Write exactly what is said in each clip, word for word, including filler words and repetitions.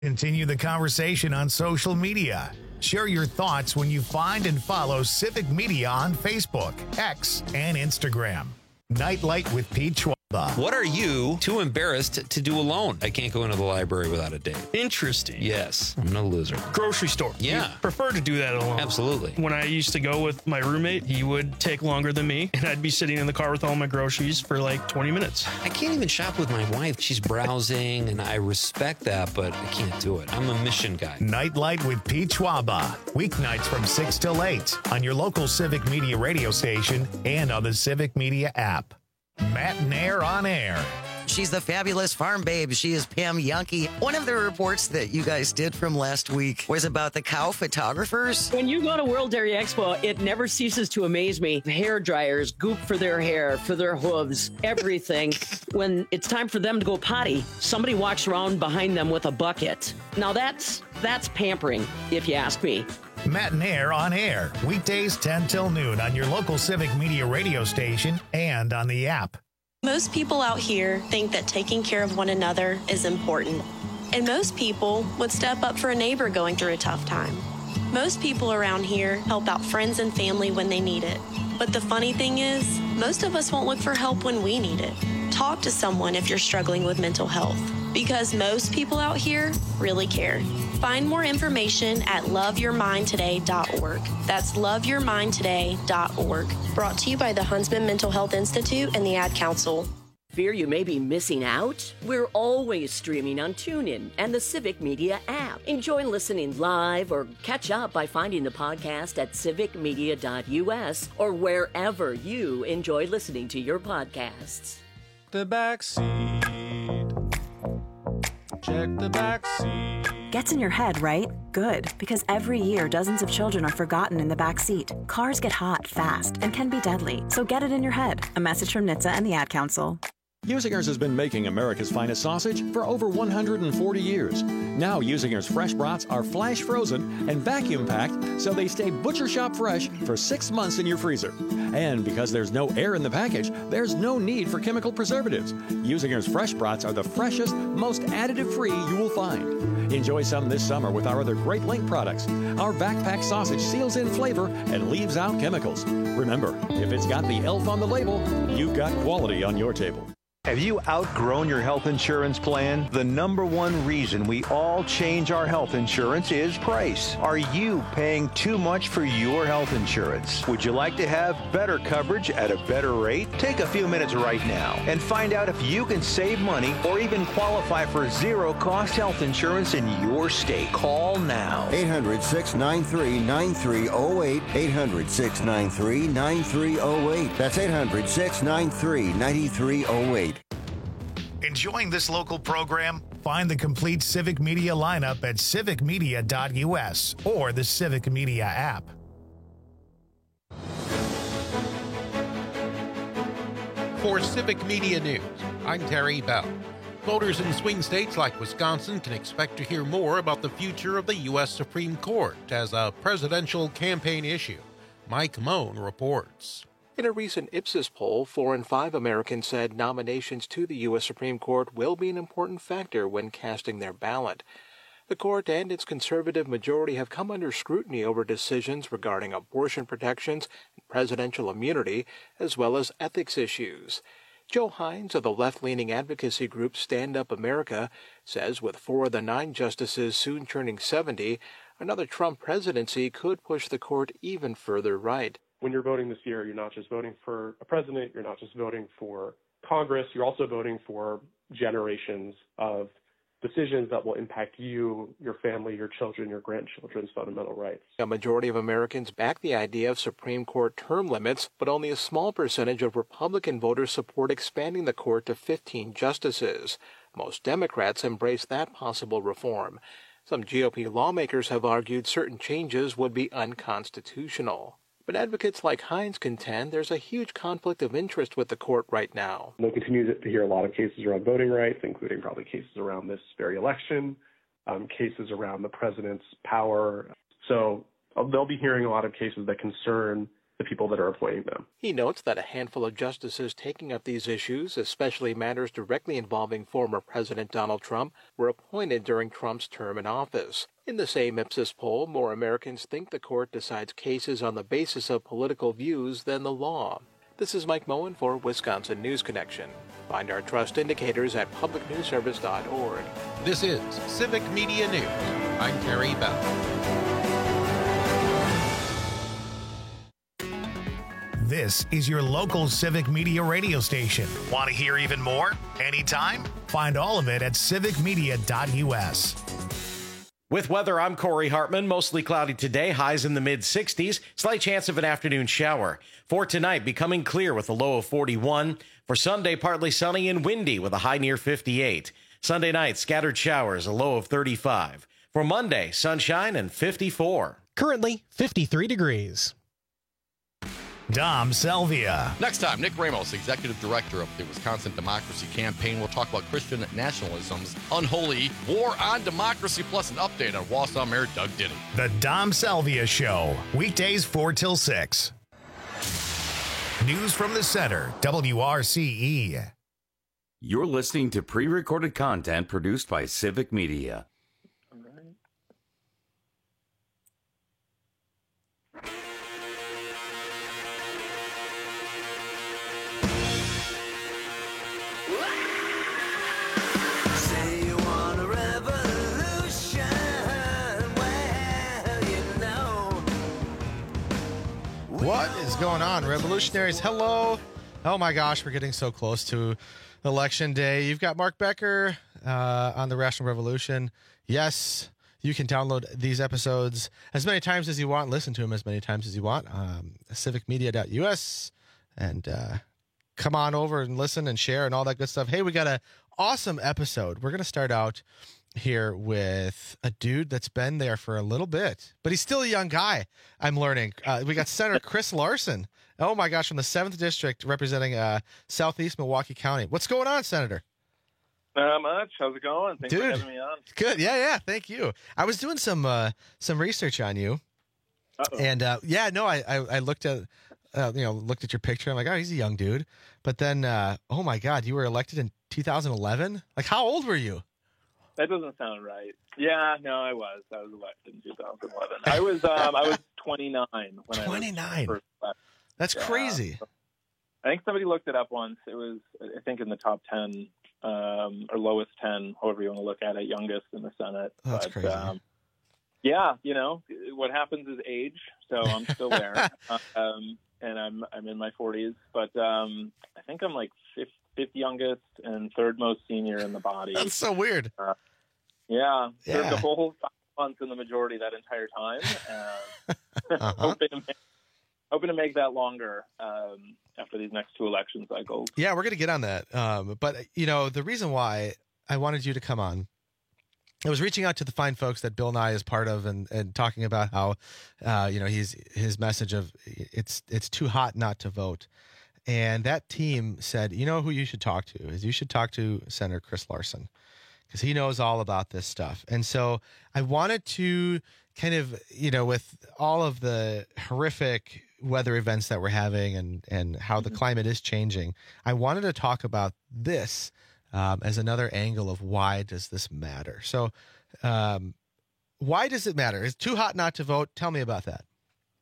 Continue the conversation on social media. Share your thoughts when you find and follow Civic Media on Facebook, X, and Instagram. Nightlight with Pete Schwaba. What are you too embarrassed to do alone? I can't go into the library without a date. Interesting. Yes, I'm no loser. Grocery store. Yeah. You prefer to do that alone. Absolutely. When I used to go with my roommate, he would take longer than me, and I'd be sitting in the car with all my groceries for like twenty minutes. I can't even shop with my wife. She's browsing, and I respect that, but I can't do it. I'm a mission guy. Nightlight with Pete Schwaba. Weeknights from six till eight on your local Civic Media radio station and on the Civic Media app. Matt Nair on air. She's the fabulous farm babe. She is Pam Yankee. One of the reports that you guys did from last week was about the cow photographers. When you go to World Dairy Expo, it never ceases to amaze me. Hair dryers, goop for their hair, for their hooves, everything. When it's time for them to go potty, somebody walks around behind them with a bucket. Now that's that's pampering, if you ask me. Matt Nair on air. Weekdays ten till noon on your local Civic Media radio station and on the app. Most people out here think that taking care of one another is important. And most people would step up for a neighbor going through a tough time. Most people around here help out friends and family when they need it. But the funny thing is, most of us won't look for help when we need it. Talk to someone if you're struggling with mental health, because most people out here really care. Find more information at love your mind today dot org. That's love your mind today dot org. Brought to you by the Huntsman Mental Health Institute and the Ad Council. Fear you may be missing out? We're always streaming on TuneIn and the Civic Media app. Enjoy listening live or catch up by finding the podcast at civic media dot u s or wherever you enjoy listening to your podcasts. The back seat. Check the back seat. Gets in your head, right? Good, because every year dozens of children are forgotten in the back seat. Cars get hot fast and can be deadly, so get it in your head. A message from N H T S A and the Ad Council. Usinger's has been making America's finest sausage for over one hundred forty years. Now Usinger's fresh brats are flash frozen and vacuum packed so they stay butcher shop fresh for six months in your freezer. And because there's no air in the package, there's no need for chemical preservatives. Usinger's fresh brats are the freshest, most additive-free you will find. Enjoy some this summer with our other great Link products. Our backpack sausage seals in flavor and leaves out chemicals. Remember, if it's got the elf on the label, you've got quality on your table. Have you outgrown your health insurance plan? The number one reason we all change our health insurance is price. Are you paying too much for your health insurance? Would you like to have better coverage at a better rate? Take a few minutes right now and find out if you can save money or even qualify for zero-cost health insurance in your state. Call now. eight hundred, six nine three, nine three zero eight. eight hundred, six nine three, nine three zero eight. That's eight hundred, six nine three, nine three zero eight. Enjoying this local program? Find the complete Civic Media lineup at civic media dot u s or the Civic Media app. For Civic Media News, I'm Terry Bell. Voters in swing states like Wisconsin can expect to hear more about the future of the U S Supreme Court as a presidential campaign issue. Mike Moan reports. In a recent Ipsos poll, four in five Americans said nominations to the U S Supreme Court will be an important factor when casting their ballot. The court and its conservative majority have come under scrutiny over decisions regarding abortion protections and presidential immunity, as well as ethics issues. Joe Hines of the left-leaning advocacy group Stand Up America says with four of the nine justices soon turning seventy, another Trump presidency could push the court even further right. When you're voting this year, you're not just voting for a president, you're not just voting for Congress, you're also voting for generations of decisions that will impact you, your family, your children, your grandchildren's fundamental rights. A majority of Americans back the idea of Supreme Court term limits, but only a small percentage of Republican voters support expanding the court to fifteen justices. Most Democrats embrace that possible reform. Some G O P lawmakers have argued certain changes would be unconstitutional. But advocates like Hines contend there's a huge conflict of interest with the court right now. They'll continue to hear a lot of cases around voting rights, including probably cases around this very election, um, cases around the president's power. So uh, they'll be hearing a lot of cases that concern the people that are appointing them. He notes that a handful of justices taking up these issues, especially matters directly involving former President Donald Trump, were appointed during Trump's term in office. In the same Ipsos poll, more Americans think the court decides cases on the basis of political views than the law. This is Mike Moen for Wisconsin News Connection. Find our trust indicators at public news service dot org. This is Civic Media News. I'm Terry Bell. This is your local Civic Media radio station. Want to hear even more? Anytime? Find all of it at civic media dot u s. With weather, I'm Corey Hartman. Mostly cloudy today, highs in the mid sixties. Slight chance of an afternoon shower. For tonight, becoming clear with a low of forty-one. For Sunday, partly sunny and windy with a high near fifty-eight. Sunday night, scattered showers, a low of thirty-five. For Monday, sunshine and fifty-four. Currently, fifty-three degrees. Dom Selvia. Next time, Nick Ramos, Executive Director of the Wisconsin Democracy Campaign, will talk about Christian nationalism's unholy war on democracy, plus an update on Wausau Mayor Doug Diddy. The Dom Selvia Show, weekdays four till six. News from the Center, W R C E. You're listening to pre-recorded content produced by Civic Media. What is going on, revolutionaries? Hello. Oh my gosh, we're getting so close to Election Day. You've got Mark Becker uh, on the Rational Revolution. Yes, you can download these episodes as many times as you want, listen to them as many times as you want. Um, civic media dot u s, and uh, come on over and listen and share and all that good stuff. Hey, we got an awesome episode. We're going to start out here with a dude that's been there for a little bit, but he's still a young guy. I'm learning. Uh, we got Senator Chris Larson. Oh my gosh, from the seventh District, representing uh, Southeast Milwaukee County. What's going on, Senator? Not much. How's it going? Thanks Dude, for having me on. Good. Yeah, yeah. Thank you. I was doing some uh, some research on you, Uh-oh. and uh, yeah, no, I I, I looked at uh, you know looked at your picture. I'm like, oh, he's a young dude. But then, uh, oh my God, you were elected in two thousand eleven. Like, how old were you? That doesn't sound right. Yeah, no, I was. I was elected in two thousand eleven. I was um, I was twenty-nine when twenty-nine. I was first elected. That's yeah. crazy. I think somebody looked it up once. It was, I think, in the top ten um, or lowest ten, however you want to look at it, youngest in the Senate. That's but, crazy. Um, yeah, you know, what happens is age. So I'm still there, um, and I'm I'm in my forties. But um, I think I'm like fifth, fifth youngest and third most senior in the body. That's so weird. Uh, yeah, Yeah. served the whole five months in the majority that entire time. Uh, Uh-huh. hoping, to make, hoping to make that longer um, after these next two election cycles. Yeah, we're going to get on that. Um, but, you know, the reason why I wanted you to come on, I was reaching out to the fine folks that Bill Nye is part of and, and talking about how, uh, you know, he's his message of it's it's too hot not to vote. And that team said, you know who you should talk to is you should talk to Senator Chris Larson because he knows all about this stuff. And so I wanted to kind of, you know, with all of the horrific weather events that we're having and, and how the climate is changing, I wanted to talk about this um, as another angle of why does this matter? So um, why does it matter? Is it too hot not to vote? Tell me about that.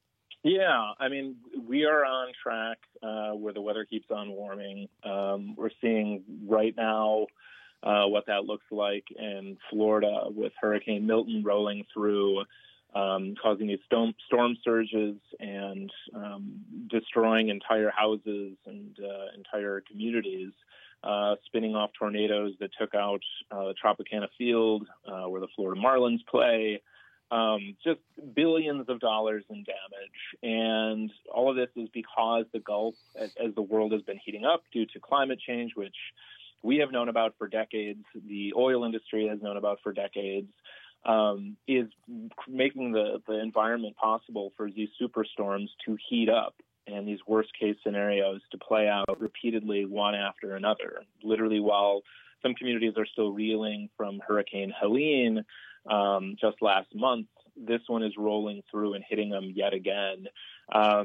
Yeah, I mean, we are on track uh, where the weather keeps on warming. Um, we're seeing right now uh, what that looks like in Florida with Hurricane Milton rolling through, um, causing these storm, storm surges and um, destroying entire houses and uh, entire communities, uh, spinning off tornadoes that took out uh, the Tropicana Field uh, where the Florida Marlins play. Um, just billions of dollars in damage. And all of this is because the Gulf, as, as the world has been heating up due to climate change, which we have known about for decades, the oil industry has known about for decades, um, is making the, the environment possible for these superstorms to heat up and these worst case scenarios to play out repeatedly one after another. Literally, while some communities are still reeling from Hurricane Helene, Um, just last month, this one is rolling through and hitting them yet again. Um,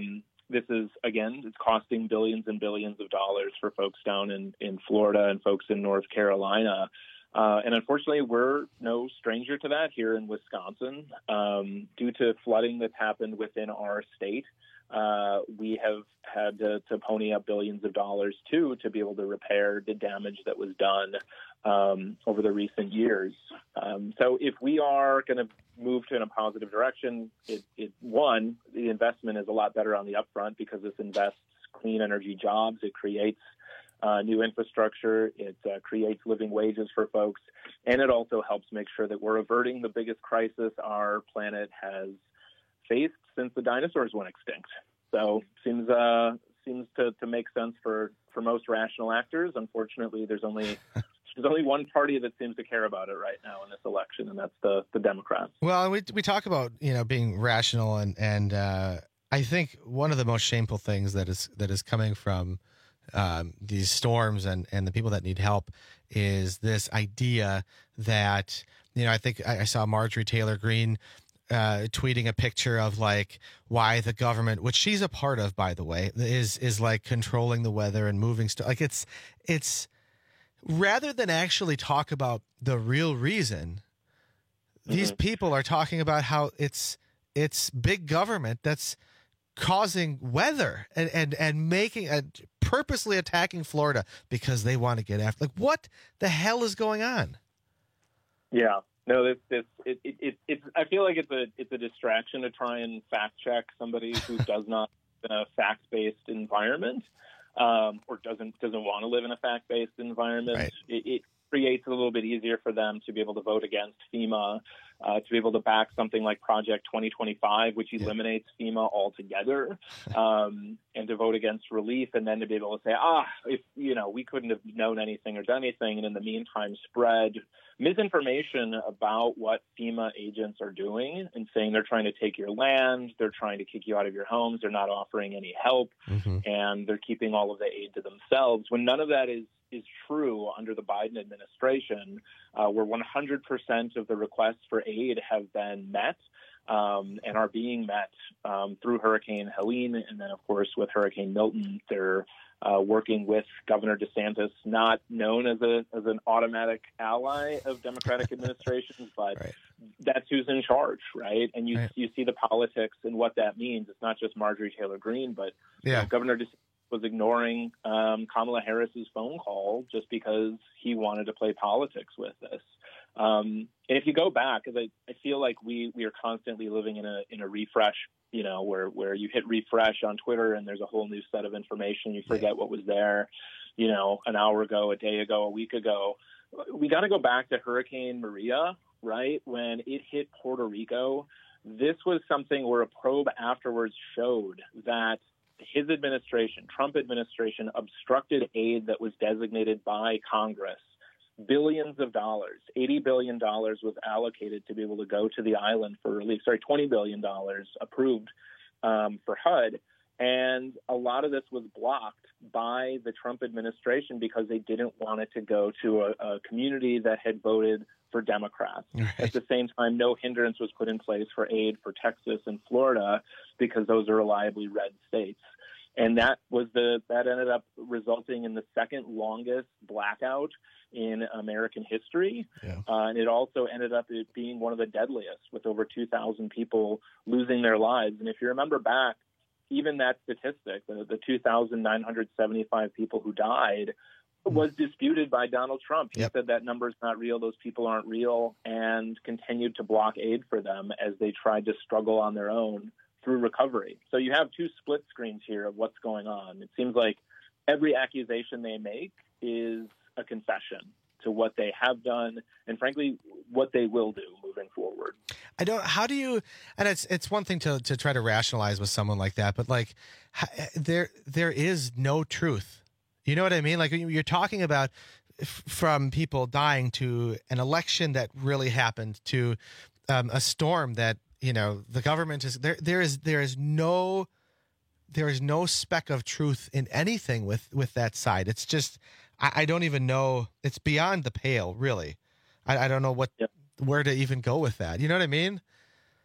this is, again, it's costing billions and billions of dollars for folks down in, in Florida and folks in North Carolina. Uh, and unfortunately, we're no stranger to that here in Wisconsin. Um, due to flooding that's happened within our state, uh, we have had to, to pony up billions of dollars, too, to be able to repair the damage that was done um, over the recent years. Um, so if we are going to move to in a positive direction, it, it one, the investment is a lot better on the upfront because this invests clean energy jobs. It creates uh, new infrastructure. It uh, creates living wages for folks. And it also helps make sure that we're averting the biggest crisis our planet has faced since the dinosaurs went extinct. So seems uh, seems to, to make sense for, for most rational actors. Unfortunately, there's only there's only one party that seems to care about it right now in this election, and that's the, the Democrats. Well, we we talk about, you know, being rational, and and uh, I think one of the most shameful things that is that is coming from um, these storms and, and the people that need help is this idea that, you know, I think I, I saw Marjorie Taylor Greene uh, tweeting a picture of like why the government, which she's a part of, by the way, is is like controlling the weather and moving stuff. Like it's it's rather than actually talk about the real reason, mm-hmm. these people are talking about how it's it's big government that's causing weather and and and making a purposely attacking Florida because they want to get after. Like, what the hell is going on? Yeah. No, this, this, it, it, it, it's, I feel like it's a, it's a distraction to try and fact check somebody who does not live in a fact-based environment, um, or doesn't, doesn't want to live in a fact-based environment. Right. It, it creates a little bit easier for them to be able to vote against FEMA, uh, to be able to back something like Project twenty twenty-five, which eliminates yeah. FEMA altogether, um, and to vote against relief, and then to be able to say, ah, if, you know, we couldn't have known anything or done anything, and in the meantime spread misinformation about what FEMA agents are doing and saying they're trying to take your land, they're trying to kick you out of your homes, they're not offering any help, mm-hmm. and they're keeping all of the aid to themselves, when none of that is is true under the Biden administration, uh, where one hundred percent of the requests for aid have been met um, and are being met um, through Hurricane Helene. And then, of course, with Hurricane Milton, they're uh, working with Governor DeSantis, not known as a as an automatic ally of Democratic administrations, but right. that's who's in charge, right? And you, right. you see the politics and what that means. It's not just Marjorie Taylor Greene, but yeah. you know, Governor DeSantis was ignoring um, Kamala Harris's phone call just because he wanted to play politics with this. Um, and if you go back, because I, I feel like we, we are constantly living in a in a refresh, you know, where, where you hit refresh on Twitter and there's a whole new set of information. You forget yeah. what was there, you know, an hour ago, a day ago, a week ago. We got to go back to Hurricane Maria, right? When it hit Puerto Rico, this was something where a probe afterwards showed that his administration, Trump administration, obstructed aid that was designated by Congress. Billions of dollars, eighty billion dollars was allocated to be able to go to the island for relief. Sorry, twenty billion dollars approved um, for H U D. And a lot of this was blocked by the Trump administration because they didn't want it to go to a, a community that had voted for Democrats. Right. At the same time, no hindrance was put in place for aid for Texas and Florida because those are reliably red states. And that was the that ended up resulting in the second longest blackout in American history. Yeah. Uh, and it also ended up being one of the deadliest, with over two thousand people losing their lives. And if you remember back, even that statistic, the, the two thousand nine hundred seventy-five people who died, was disputed by Donald Trump. He yep. said that number is not real, those people aren't real, and continued to block aid for them as they tried to struggle on their own through recovery. So you have two split screens here of what's going on. It seems like every accusation they make is a confession to what they have done and, frankly, what they will do moving forward. I don't, how do you, and it's, it's one thing to, to try to rationalize with someone like that, but like there, there is no truth. You know what I mean? Like you're talking about f- from people dying to an election that really happened to um, a storm that, you know, the government is there. There is there is no there is no speck of truth in anything with, with that side. It's just I, I don't even know. It's beyond the pale, really. I, I don't know what yep. where to even go with that. You know what I mean?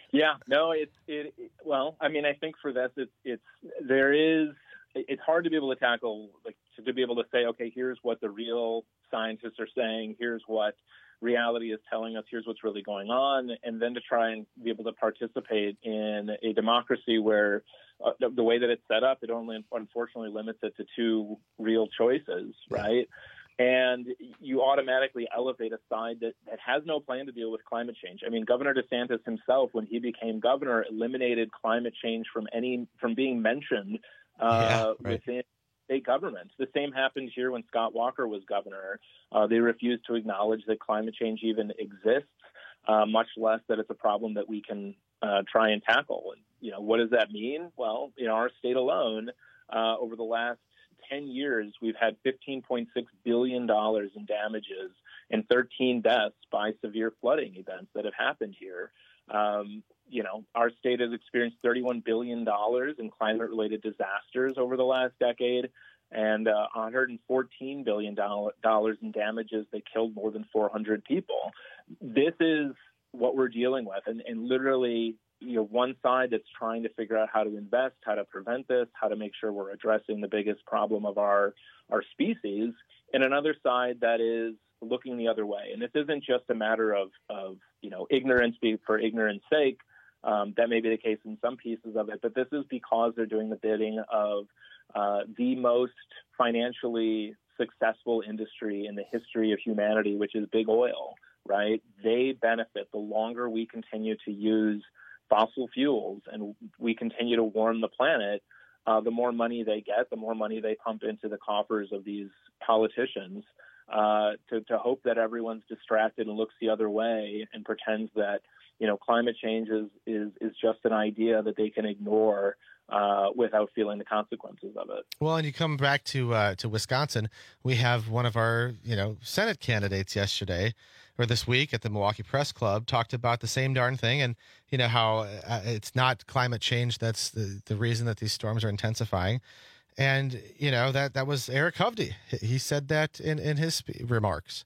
Yeah, no, it's it, it. Well, I mean, I think for this, it's it's there is. It's hard to be able to tackle, like to, to be able to say, okay, here's what the real scientists are saying. Here's what reality is telling us. Here's what's really going on, and then to try and be able to participate in a democracy where uh, the, the way that it's set up, it only unfortunately limits it to two real choices, right? And you automatically elevate a side that, that has no plan to deal with climate change. I mean, Governor DeSantis himself, when he became governor, eliminated climate change from any from being mentioned uh, yeah, right. within state government. The same happened here when Scott Walker was governor. Uh, they refused to acknowledge that climate change even exists, uh, much less that it's a problem that we can uh, try and tackle. And, you know, what does that mean? Well, in our state alone, uh, over the last ten years, we've had fifteen point six billion dollars in damages and thirteen deaths by severe flooding events that have happened here. Um, you know, our state has experienced thirty-one billion dollars in climate-related disasters over the last decade and uh, one hundred fourteen billion dollars in damages that killed more than four hundred people. This is what we're dealing with, and, and literally, you know, one side that's trying to figure out how to invest, how to prevent this, how to make sure we're addressing the biggest problem of our, our species, and another side that is looking the other way. And this isn't just a matter of, of you know, ignorance for ignorance sake. Um, that may be the case in some pieces of it, but this is because they're doing the bidding of uh, the most financially successful industry in the history of humanity, which is big oil, right? They benefit the longer we continue to use fossil fuels and we continue to warm the planet, uh, the more money they get, the more money they pump into the coffers of these politicians uh, to, to hope that everyone's distracted and looks the other way and pretends that, you know, climate change is, is, is just an idea that they can ignore uh, without feeling the consequences of it. Well, and you come back to uh, to Wisconsin, we have one of our, you know, Senate candidates yesterday or this week at the Milwaukee Press Club talked about the same darn thing. And, you know, how uh, it's not climate change that's the, the reason that these storms are intensifying. And, you know, that, that was Eric Hovde. He said that in, in his remarks.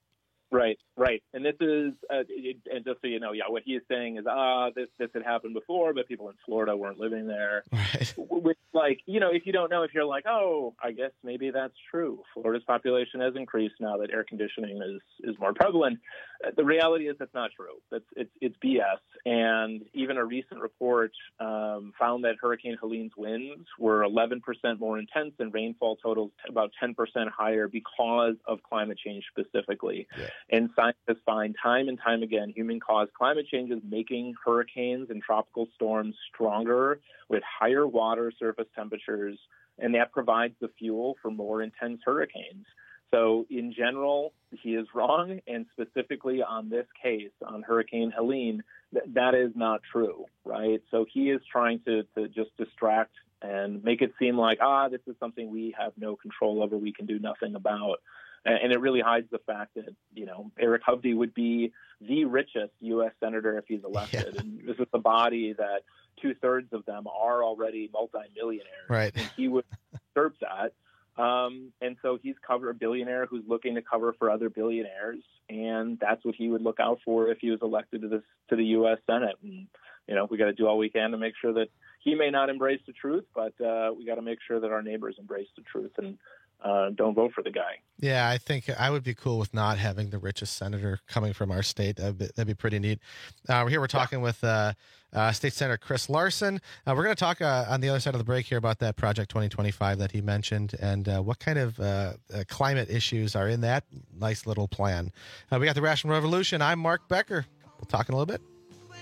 Right, right. And this is, uh, it, and just so you know, yeah, what he is saying is, ah, this this had happened before, but people in Florida weren't living there. Right. Which, like, you know, if you don't know, if you're like, oh, I guess maybe that's true. Florida's population has increased now that air conditioning is, is more prevalent. Uh, the reality is that's not true. That's it's it's B S. And even a recent report um, found that Hurricane Helene's winds were eleven percent more intense and rainfall totals about ten percent higher because of climate change specifically. Yeah. And scientists find time and time again human-caused climate change is making hurricanes and tropical storms stronger with higher water surface temperatures, and that provides the fuel for more intense hurricanes. So in general, he is wrong, and specifically on this case, on Hurricane Helene, th- that is not true, right? So he is trying to, to just distract and make it seem like, ah, this is something we have no control over, we can do nothing about. And it really hides the fact that, you know, Eric Hovde would be the richest U S senator if he's elected. Yeah. And this is a body that two-thirds of them are already multimillionaires. Right. And he would usurp that. Um, and so he's cover a billionaire who's looking to cover for other billionaires. And that's what he would look out for if he was elected to this to the U S Senate. And, you know, we got to do all we can to make sure that he may not embrace the truth, but uh, we got to make sure that our neighbors embrace the truth and Uh, don't vote for the guy. Yeah, I think I would be cool with not having the richest senator coming from our state. That'd be, that'd be pretty neat. Uh, we're here. We're talking yeah. with uh, uh, State Senator Chris Larson. Uh, we're going to talk uh, on the other side of the break here about that Project twenty twenty-five that he mentioned and uh, what kind of uh, uh, climate issues are in that nice little plan. Uh, we got the Rational Revolution. I'm Mark Becker. We'll talk in a little bit.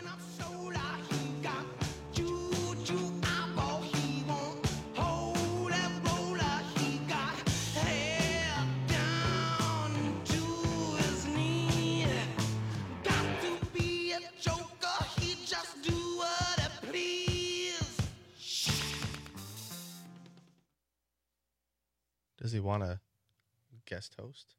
Does he want to guest host?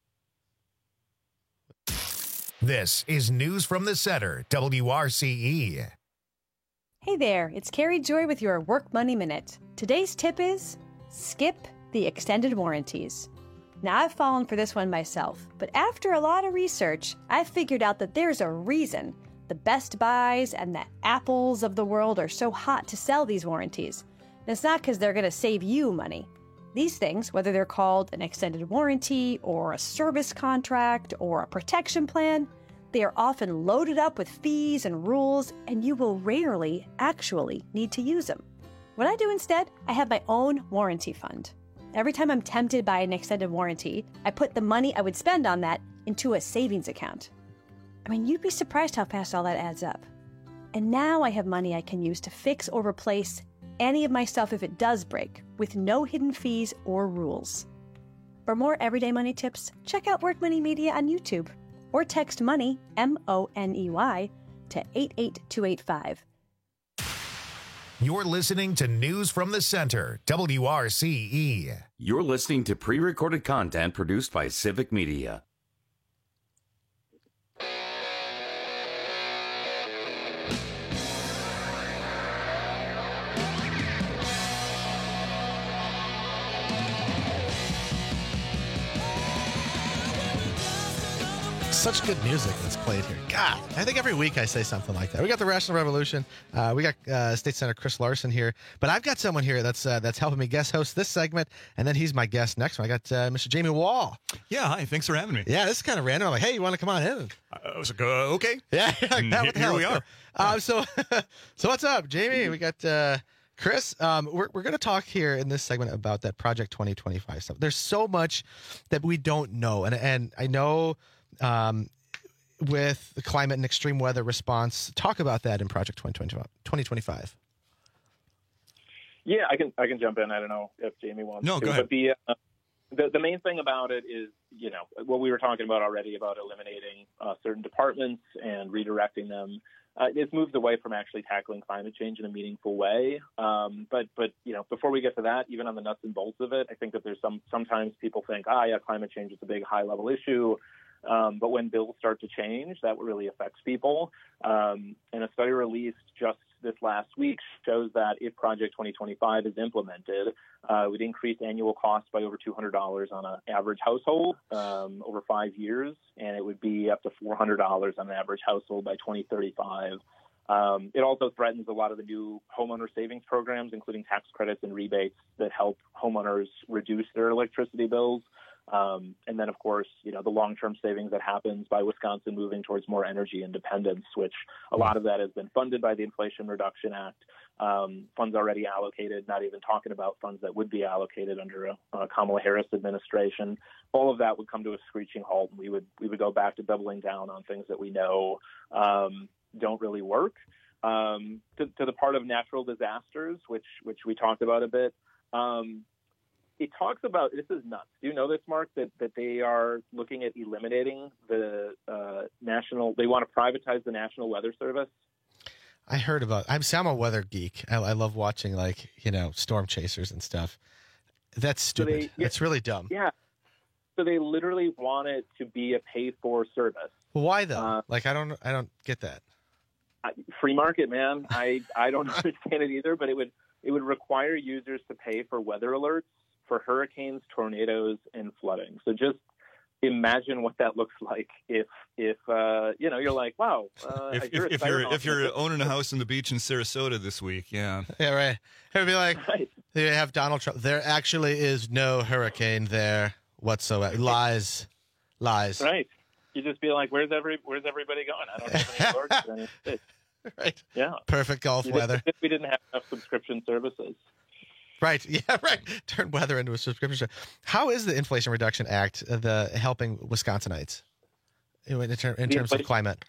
This is News from the Center, W R C E. Hey there, it's Carrie Joy with your Work Money Minute. Today's tip is skip the extended warranties. Now, I've fallen for this one myself, but after a lot of research, I've figured out that there's a reason The Best Buys and the Apples of the world are so hot to sell these warranties. And it's not because they're going to save you money. These things, whether they're called an extended warranty or a service contract or a protection plan, they are often loaded up with fees and rules, and you will rarely actually need to use them. What I do instead, I have my own warranty fund. Every time I'm tempted by an extended warranty, I put the money I would spend on that into a savings account. I mean, you'd be surprised how fast all that adds up. And now I have money I can use to fix or replace any of my stuff if it does break, with no hidden fees or rules. For more everyday money tips, check out Work Money Media on YouTube or text MONEY, M O N E Y, to eight eight two eight five. You're listening to News from the Center, W R C E. You're listening to pre-recorded content produced by Civic Media. Such good music that's played here. God, I think every week I say something like that. We got the Rational Revolution. Uh, we got uh, State Senator Chris Larson here, but I've got someone here that's uh, that's helping me guest host this segment, and then he's my guest next one. I got uh, Mister Jamie Wall. Yeah, hi. Thanks for having me. Yeah, this is kind of random. I'm like, hey, you want to come on in? I was like, uh, okay. Yeah, like, here, what the hell? here we are. Uh, so, so what's up, Jamie? We got uh, Chris. Um, we're we're going to talk here in this segment about that Project twenty twenty-five stuff. There's so much that we don't know, and and I know. Um, with the climate and extreme weather response. Talk about that in Project twenty twenty-five. Yeah, I can I can jump in. I don't know if Jamie wants no, to. Go ahead. But the, uh, the the main thing about it is, you know, what we were talking about already about eliminating uh, certain departments and redirecting them. Uh, it's moved away from actually tackling climate change in a meaningful way. Um, but but you know, before we get to that, even on the nuts and bolts of it, I think that there's some sometimes people think, ah, yeah, climate change is a big high level issue. Um, but when bills start to change, that really affects people. Um, and a study released just this last week shows that if Project twenty twenty-five is implemented, uh, it would increase annual costs by over two hundred dollars on an average household um, over five years, and it would be up to four hundred dollars on an average household by twenty thirty-five. Um, it also threatens a lot of the new homeowner savings programs, including tax credits and rebates that help homeowners reduce their electricity bills. Um, and then, of course, you know, the long-term savings that happens by Wisconsin moving towards more energy independence, which a lot of that has been funded by the Inflation Reduction Act. Um, funds already allocated, not even talking about funds that would be allocated under a, a Kamala Harris administration. All of that would come to a screeching halt, and we would we would go back to doubling down on things that we know um, don't really work. Um, to, to the part of natural disasters, which which we talked about a bit. Um, It talks about, this is nuts. Do you know this, Mark, that, that they are looking at eliminating the uh, national, they want to privatize the National Weather Service? I heard about, I'm, I'm a weather geek. I, I love watching, like, you know, storm chasers and stuff. That's stupid. So they, yeah, it's really dumb. Yeah. So they literally want it to be a pay-for service. Well, why though? Uh, like, I don't, I don't get that. Free market, man. I, I don't understand it either, but it would, it would require users to pay for weather alerts for hurricanes, tornadoes, and flooding. So just imagine what that looks like if, if uh, you know, you're like, wow. Uh, if, if, if you're if you're owning a house on the beach in Sarasota this week, yeah. Yeah, right. It would be like, right. They have Donald Trump. There actually is no hurricane there whatsoever. Lies. Lies. Right. You just be like, where's every where's everybody going? I don't have any alerts or anything. Right. Yeah. Perfect golf you weather. If we didn't have enough subscription services. Right. Yeah, right. Turn weather into a subscription. How is the Inflation Reduction Act uh, the helping Wisconsinites in, in, ter- in terms of climate?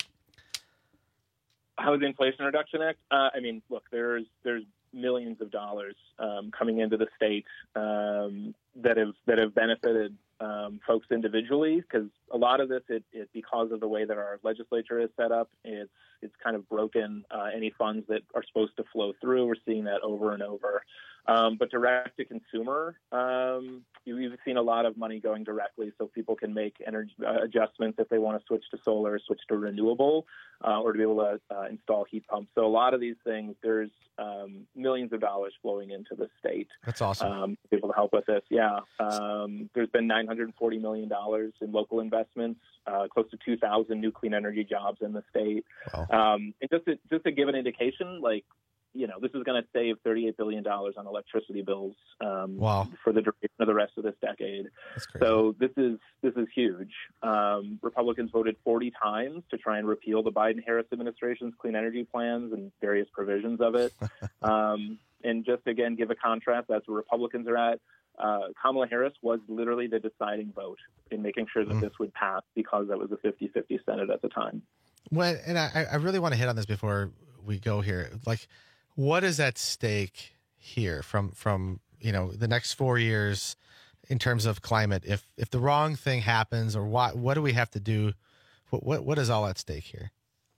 How is the Inflation Reduction Act? Uh, I mean, look, there's there's millions of dollars um, coming into the state um, that have that have benefited um, folks individually, because a lot of this, it, it because of the way that our legislature is set up, it's it's kind of broken uh, any funds that are supposed to flow through. We're seeing that over and over. Um, but direct to consumer, um, you've seen a lot of money going directly, so people can make energy uh, adjustments if they want to switch to solar, switch to renewable, uh, or to be able to uh, install heat pumps. So a lot of these things, there's um, millions of dollars flowing into the state. That's awesome. Um, to be able to help with this, yeah. Um, there's been nine hundred forty million dollars in local investments, uh, close to two thousand new clean energy jobs in the state. Wow. Um, and just to, just to give an indication, like, you know, this is going to save thirty-eight billion dollars on electricity bills um, wow. for the duration of the rest of this decade. So this is this is huge. Um, Republicans voted forty times to try and repeal the Biden-Harris administration's clean energy plans and various provisions of it. um, and just, again, give a contrast, that's where Republicans are at. Uh, Kamala Harris was literally the deciding vote in making sure that mm. this would pass because that was a fifty-fifty Senate at the time. Well, and I, I really want to hit on this before we go here. Like, what is at stake here from, from, you know, the next four years in terms of climate? If if the wrong thing happens, or what what do we have to do? What what, what is all at stake here?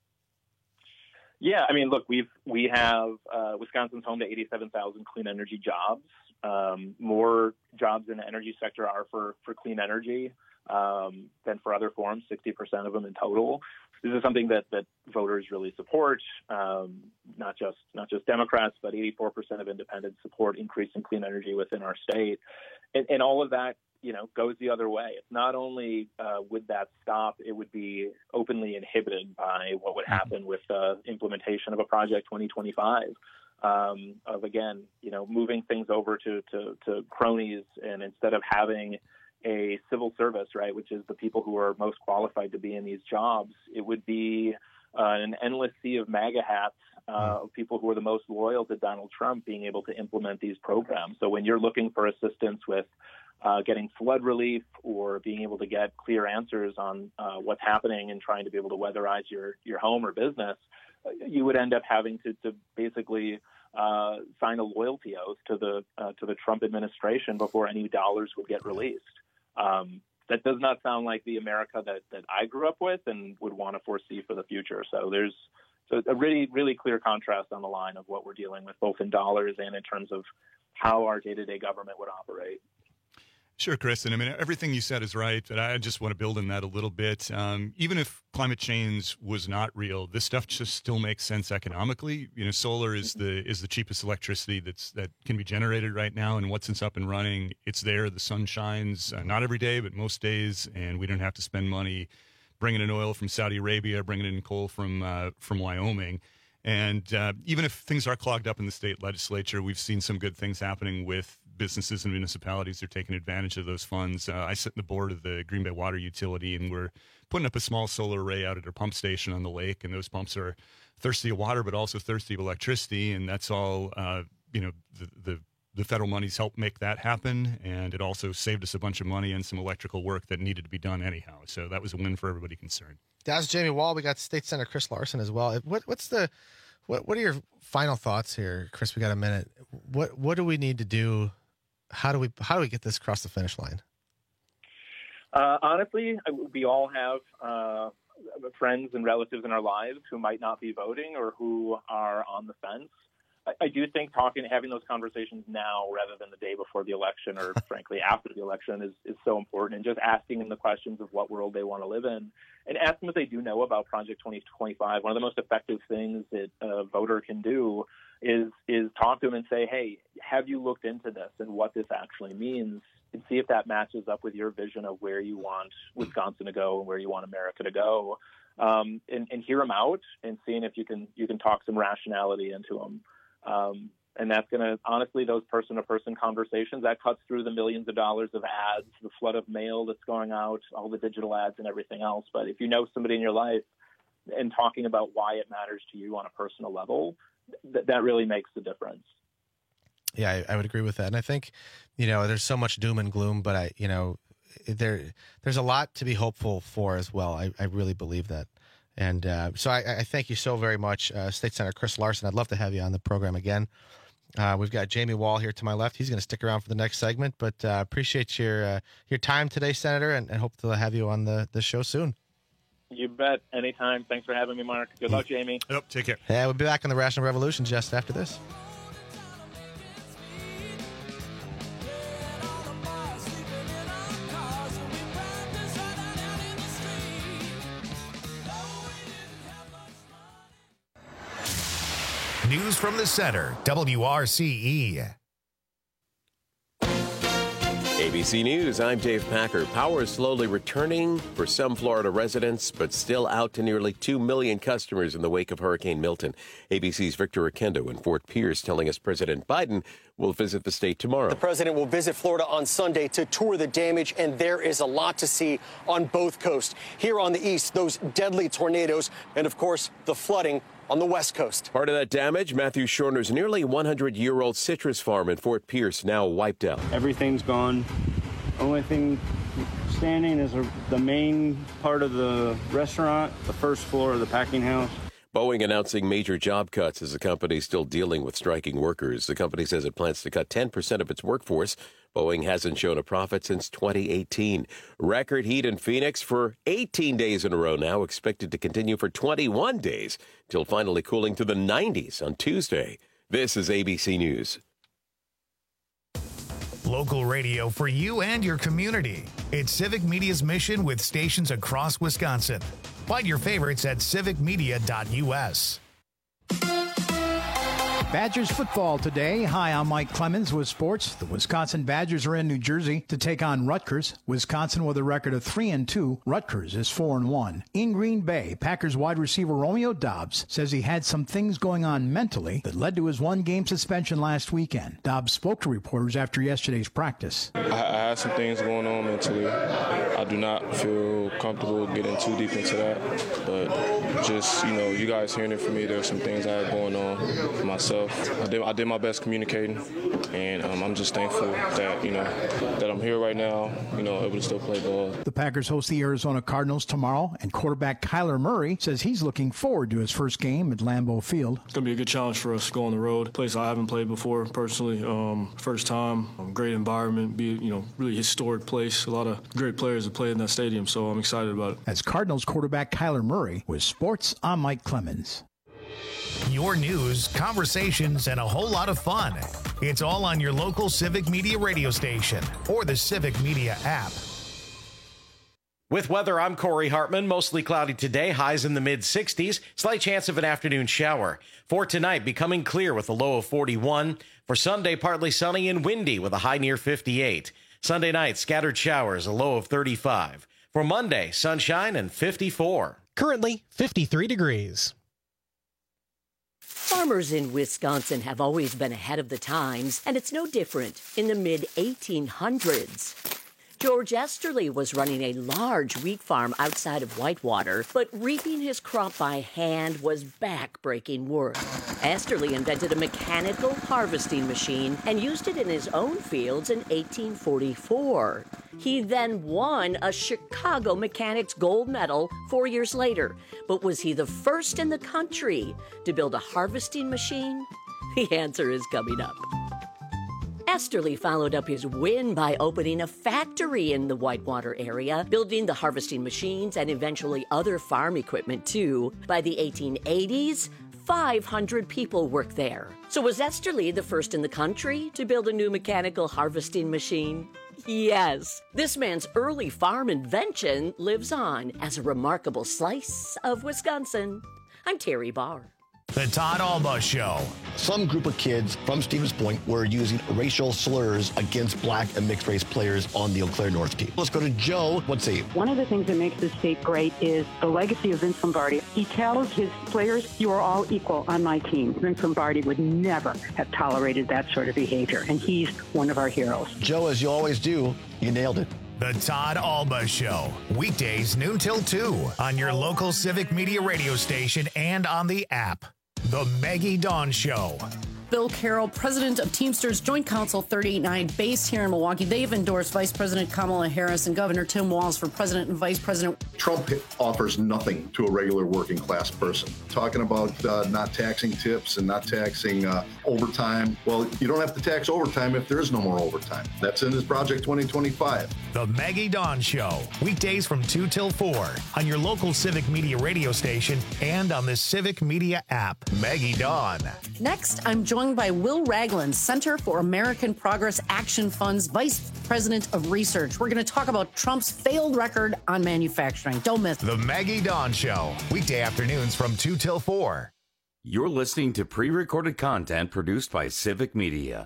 Yeah, I mean, look, we've we have uh, Wisconsin's home to eighty-seven thousand clean energy jobs. Um, more jobs in the energy sector are for for clean energy um, than for other forms. sixty percent of them in total. This is something that, that voters really support, um, not just not just Democrats, but eighty-four percent of independents support increasing clean energy within our state. And, and all of that, you know, goes the other way. It's not only uh, would that stop, it would be openly inhibited by what would happen with the implementation of a Project twenty twenty-five. Um, of, again, you know, moving things over to, to, to cronies, and instead of having a civil service, right, which is the people who are most qualified to be in these jobs, it would be uh, an endless sea of MAGA hats uh, of people who are the most loyal to Donald Trump being able to implement these programs. So when you're looking for assistance with uh, getting flood relief or being able to get clear answers on uh, what's happening and trying to be able to weatherize your, your home or business, you would end up having to, to basically uh, sign a loyalty oath to the uh, to the Trump administration before any dollars would get released. Um, that does not sound like the America that, that I grew up with and would want to foresee for the future. So there's so a really, really clear contrast on the line of what we're dealing with, both in dollars and in terms of how our day-to-day government would operate. Sure, Chris. And I mean, everything you said is right, but I just want to build on that a little bit. Um, even if climate change was not real, this stuff just still makes sense economically. You know, solar is the is the cheapest electricity that's that can be generated right now. And once it's up and running, it's there. The sun shines, uh, not every day, but most days, and we don't have to spend money bringing in oil from Saudi Arabia, bringing in coal from uh, from Wyoming. And uh, even if things are clogged up in the state legislature, we've seen some good things happening with businesses and municipalities. They're taking advantage of those funds. Uh, I sit in the board of the Green Bay Water Utility, and we're putting up a small solar array out at our pump station on the lake. And those pumps are thirsty of water, but also thirsty of electricity. And that's all, uh, you know, the, the, the federal money's helped make that happen. And it also saved us a bunch of money and some electrical work that needed to be done anyhow. So that was a win for everybody concerned. That's Jamie Wall. We got State Senator Chris Larson as well. What, what's the, what, what are your final thoughts here, Chris? We got a minute. What, what do we need to do? How do we, how do we get this across the finish line? Uh, honestly, we all have uh, friends and relatives in our lives who might not be voting or who are on the fence. I, I do think talking, having those conversations now rather than the day before the election or frankly after the election is, is so important, and just asking them the questions of what world they want to live in and ask them if they do know about Project twenty twenty-five. One of the most effective things that a voter can do is is talk to them and say, hey, have you looked into this and what this actually means, and see if that matches up with your vision of where you want Wisconsin to go and where you want America to go, um, and, and hear them out and seeing if you can you can talk some rationality into them. Um, and that's going to, honestly, those person-to-person conversations, that cuts through the millions of dollars of ads, the flood of mail that's going out, all the digital ads and everything else. But if you know somebody in your life and talking about why it matters to you on a personal level, th- that really makes the difference. Yeah, I, I would agree with that. And I think, you know, there's so much doom and gloom, but I, you know, there, there's a lot to be hopeful for as well. I, I really believe that. And uh, so I, I thank you so very much, uh, State Senator Chris Larson. I'd love to have you on the program again. Uh, we've got Jamie Wall here to my left. He's going to stick around for the next segment, but uh, appreciate your uh, your time today, Senator, and, and hope to have you on the, the show soon. You bet. Anytime. Thanks for having me, Mark. Good luck, Jamie. Yep, take care. Yeah, we'll be back on the Rational Revolution just after this. News from the Center, W R C E. A B C News, I'm Dave Packer. Power is slowly returning for some Florida residents, but still out to nearly two million customers in the wake of Hurricane Milton. A B C's Victor Oquendo in Fort Pierce telling us President Biden will visit the state tomorrow. The president will visit Florida on Sunday to tour the damage, and there is a lot to see on both coasts. Here on the east, those deadly tornadoes, and of course, the flooding on the west coast. Part of that damage, Matthew Shorner's nearly one hundred year old citrus farm in Fort Pierce now wiped out. Everything's gone. Only thing standing is the main part of the restaurant, the first floor of the packing house. Boeing announcing major job cuts as the company is still dealing with striking workers. The company says it plans to cut ten percent of its workforce. Boeing hasn't shown a profit since twenty eighteen. Record heat in Phoenix for eighteen days in a row now, expected to continue for twenty-one days, till finally cooling to the nineties on Tuesday. This is A B C News. Local radio for you and your community. It's Civic Media's mission with stations across Wisconsin. Find your favorites at civic media dot U S. Badgers football today. Hi, I'm Mike Clemens with sports. The Wisconsin Badgers are in New Jersey to take on Rutgers. Wisconsin with a record of three and two. Rutgers is four and one. In Green Bay, Packers wide receiver Romeo Doubs says he had some things going on mentally that led to his one-game suspension last weekend. Doubs spoke to reporters after yesterday's practice. I, I had some things going on mentally. I do not feel comfortable getting too deep into that, but just, you know, you guys hearing it from me, there's some things I had going on for myself. I did, I did my best communicating, and um, I'm just thankful that, you know, that I'm here right now, you know, able to still play ball. The Packers host the Arizona Cardinals tomorrow, and quarterback Kyler Murray says he's looking forward to his first game at Lambeau Field. It's going to be a good challenge for us to go on the road, a place I haven't played before personally. Um, first time, um, great environment, be you know, really historic place. A lot of great players have played in that stadium, so I'm excited about it. That's Cardinals quarterback Kyler Murray with sports. I'm Mike Clemens. Your news, conversations, and a whole lot of fun. It's all on your local Civic Media radio station or the Civic Media app. With weather, I'm Corey Hartman. Mostly cloudy today, highs in the mid sixties. Slight chance of an afternoon shower. For tonight, becoming clear with a low of forty-one. For Sunday, partly sunny and windy with a high near fifty-eight. Sunday night, scattered showers, a low of thirty-five. For Monday, sunshine and fifty-four. Currently, fifty-three degrees. Farmers in Wisconsin have always been ahead of the times, and it's no different in the mid eighteen hundreds. George Esterly was running a large wheat farm outside of Whitewater, but reaping his crop by hand was back-breaking work. Esterly invented a mechanical harvesting machine and used it in his own fields in eighteen forty-four. He then won a Chicago Mechanics Gold Medal four years later. But was he the first in the country to build a harvesting machine? The answer is coming up. Esterly followed up his win by opening a factory in the Whitewater area, building the harvesting machines and eventually other farm equipment too. By the eighteen eighties, five hundred people worked there. So was Esterly the first in the country to build a new mechanical harvesting machine? Yes. This man's early farm invention lives on as a remarkable slice of Wisconsin. I'm Terry Barr. The Todd Alba Show. Some group of kids from Stevens Point were using racial slurs against black and mixed race players on the Eau Claire North team. Let's go to Joe. Let's see. One of the things that makes this state great is the legacy of Vince Lombardi. He tells his players, you are all equal on my team. Vince Lombardi would never have tolerated that sort of behavior, and he's one of our heroes. Joe, as you always do, you nailed it. The Todd Alba Show. Weekdays noon till two on your local Civic Media radio station and on the app. The Maggie Dawn Show. Bill Carroll, president of Teamsters Joint Council thirty-nine, based here in Milwaukee. They've endorsed Vice President Kamala Harris and Governor Tim Walz for president and vice president. Trump offers nothing to a regular working class person. Talking about uh, not taxing tips and not taxing uh, overtime. Well, you don't have to tax overtime if there is no more overtime. That's in his Project twenty twenty-five. The Maggie Dawn Show. Weekdays from two till four on your local Civic Media radio station and on the Civic Media app. Maggie Dawn. Next, I'm joined by Will Ragland, Center for American Progress Action Fund's Vice President of Research. We're going to talk about Trump's failed record on manufacturing. Don't miss The Maggie Dawn Show. Weekday afternoons from two till four. You're listening to pre-recorded content produced by Civic Media.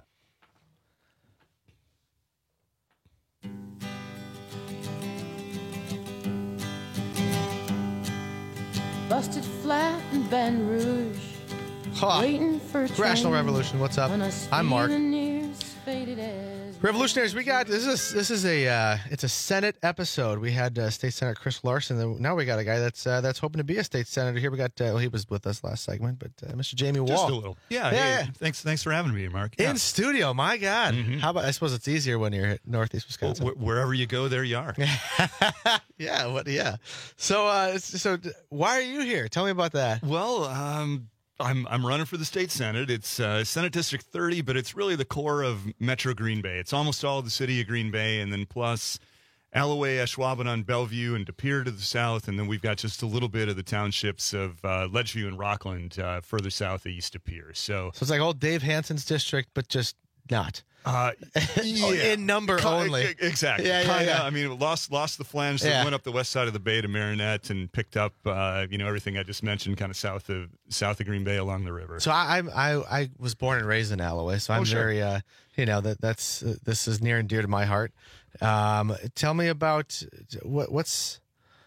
Busted flat in Baton Rouge. Huh. Waiting for a Rational train Revolution, what's up? when a I'm Mark. speeding near's faded as Revolutionaries, we got this is this is a uh, it's a Senate episode. We had uh, State Senator Chris Larson. And now we got a guy that's uh, that's hoping to be a state senator here. We got uh, well, he was with us last segment, but uh, Mister Jamie Wall. Just a little. Yeah. Yeah. Hey, thanks. Thanks for having me, Mark. Yeah. In studio. My God. Mhm. How about? I suppose it's easier when you're at Northeast Wisconsin. Wh- wherever you go, there you are. yeah. What? Yeah. So, uh, so d- why are you here? Tell me about that. Well, um, I'm I'm running for the state senate. It's uh, Senate District thirty, but it's really the core of Metro Green Bay. It's almost all the city of Green Bay, and then plus Alloway, Ashwaubenon, Bellevue, and De Pere to the south, and then we've got just a little bit of the townships of uh, Ledgeview and Rockland uh, further southeast of Pierre. So, So it's like old Dave Hansen's district, but just not. Uh, yeah. In number Ki- only. e- Exactly. Yeah, yeah, Kinda, yeah. I mean, lost lost the flange that Yeah. went up the west side of the bay to Marinette and picked up, uh, you know, everything I just mentioned, kind of south of south of Green Bay along the river. So I, I'm- I I was born and raised in Alloway, so I'm Oh, sure. very uh, you know that that's uh, this is near and dear to my heart. Um, tell me about what what's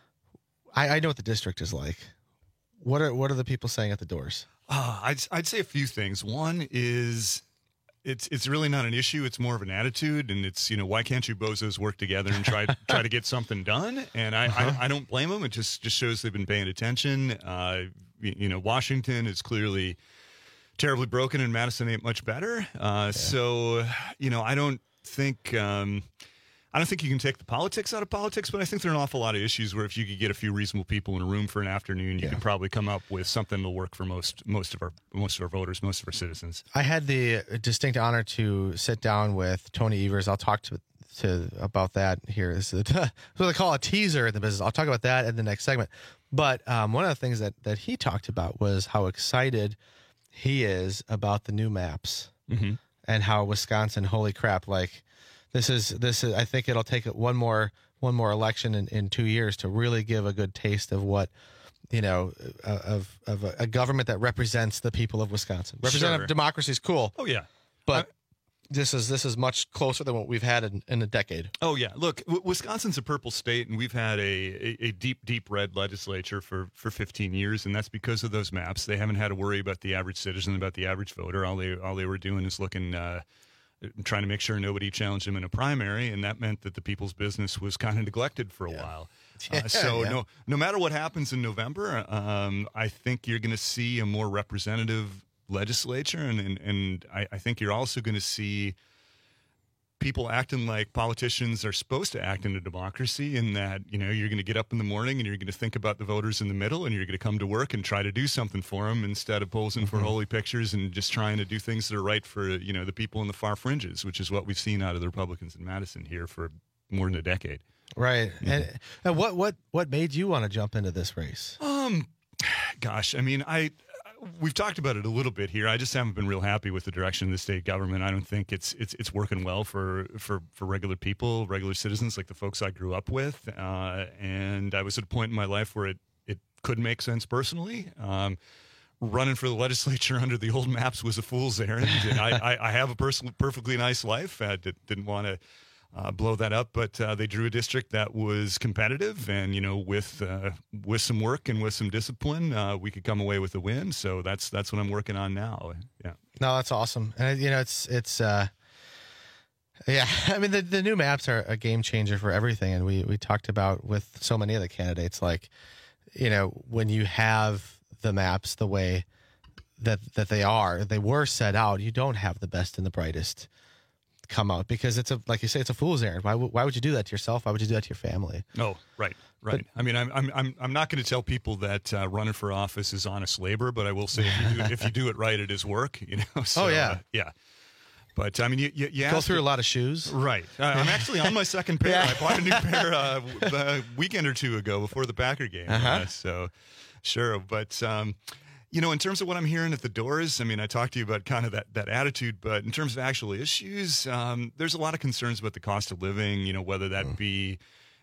I, I know what the district is like. What are what are the people saying at the doors? Uh, I'd I'd say a few things. One is it's it's really not an issue. It's more of an attitude, and it's, you know, why can't you bozos work together and try try to get something done? And I, Uh-huh. I I don't blame them. It just just shows they've been paying attention. Uh, you, you know, Washington is clearly terribly broken, and Madison ain't much better. Uh, So, you know, I don't think. Um, I don't think you can take the politics out of politics, but I think there are an awful lot of issues where if you could get a few reasonable people in a room for an afternoon, you could probably come up with something that'll work for most most of our most of our voters, most of our citizens. I had the distinct honor to sit down with Tony Evers. I'll talk to to about that here. This is what they call a teaser in the business. I'll talk about that in the next segment. But um, one of the things that that he talked about was how excited he is about the new maps Mm-hmm. and how Wisconsin, holy crap, like this is this is I think it'll take one more one more election in, in two years to really give a good taste of what, you know, uh, of of a, a government that represents the people of Wisconsin. Representative Sure. democracy is cool. Oh yeah, but this is this is much closer than what we've had in, in a decade. Oh yeah, look, w- Wisconsin's a purple state, and we've had a, a, a deep, deep red legislature for, for fifteen years, and that's because of those maps. They haven't had to worry about the average citizen, about the average voter. All they all they were doing is looking, uh, trying to make sure nobody challenged them in a primary, and that meant that the people's business was kind of neglected for a while. Yeah, uh, so yeah. no no matter what happens in November, um, I think you're going to see a more representative legislature, and and, and I, I think you're also going to see people acting like politicians are supposed to act in a democracy, in that, you know, you're going to get up in the morning and you're going to think about the voters in the middle, and you're going to come to work and try to do something for them instead of posing for Mhm. holy pictures and just trying to do things that are right for, you know, the people in the far fringes, which is what we've seen out of the Republicans in Madison here for more than a decade. Right. And, and what what what made you want to jump into this race? Um, gosh, I mean, I we've talked about it a little bit here. I just haven't been real happy with the direction of the state government. I don't think it's it's it's working well for for for regular people, regular citizens, like the folks I grew up with. Uh, and I was at a point in my life where it it could make sense personally. Um, running for the legislature under the old maps was a fool's errand. And I, I I have a person perfectly nice life. I did, didn't want to Uh, blow that up, but uh, they drew a district that was competitive, and, you know, with uh, with some work and with some discipline, uh, we could come away with a win. So that's that's what I'm working on now. Yeah. No, that's awesome. And you know, it's it's uh yeah, I mean the the new maps are a game changer for everything, and we we talked about with so many of the candidates, like, you know, when you have the maps the way that that they are, they were set out, you don't have the best and the brightest come out, because it's a, like you say, it's a fool's errand. Why would why would you do that to yourself? Why would you do that to your family? Oh, right, right. I mean, I'm I'm I'm I'm not going to tell people that uh, running for office is honest labor, but I will say if you do, if you do it right, it is work. You know. So, Oh, yeah. uh, yeah. But I mean, you you, you Go asked through me- a lot of shoes. Right. Uh, I'm actually on my second pair. Yeah. I bought a new pair uh, w- a weekend or two ago before the Packer game. Uh-huh. Uh, so, sure. But, um, you know, in terms of what I'm hearing at the doors, I mean, I talked to you about kind of that, that attitude, but in terms of actual issues, um, there's a lot of concerns about the cost of living, you know, whether that be,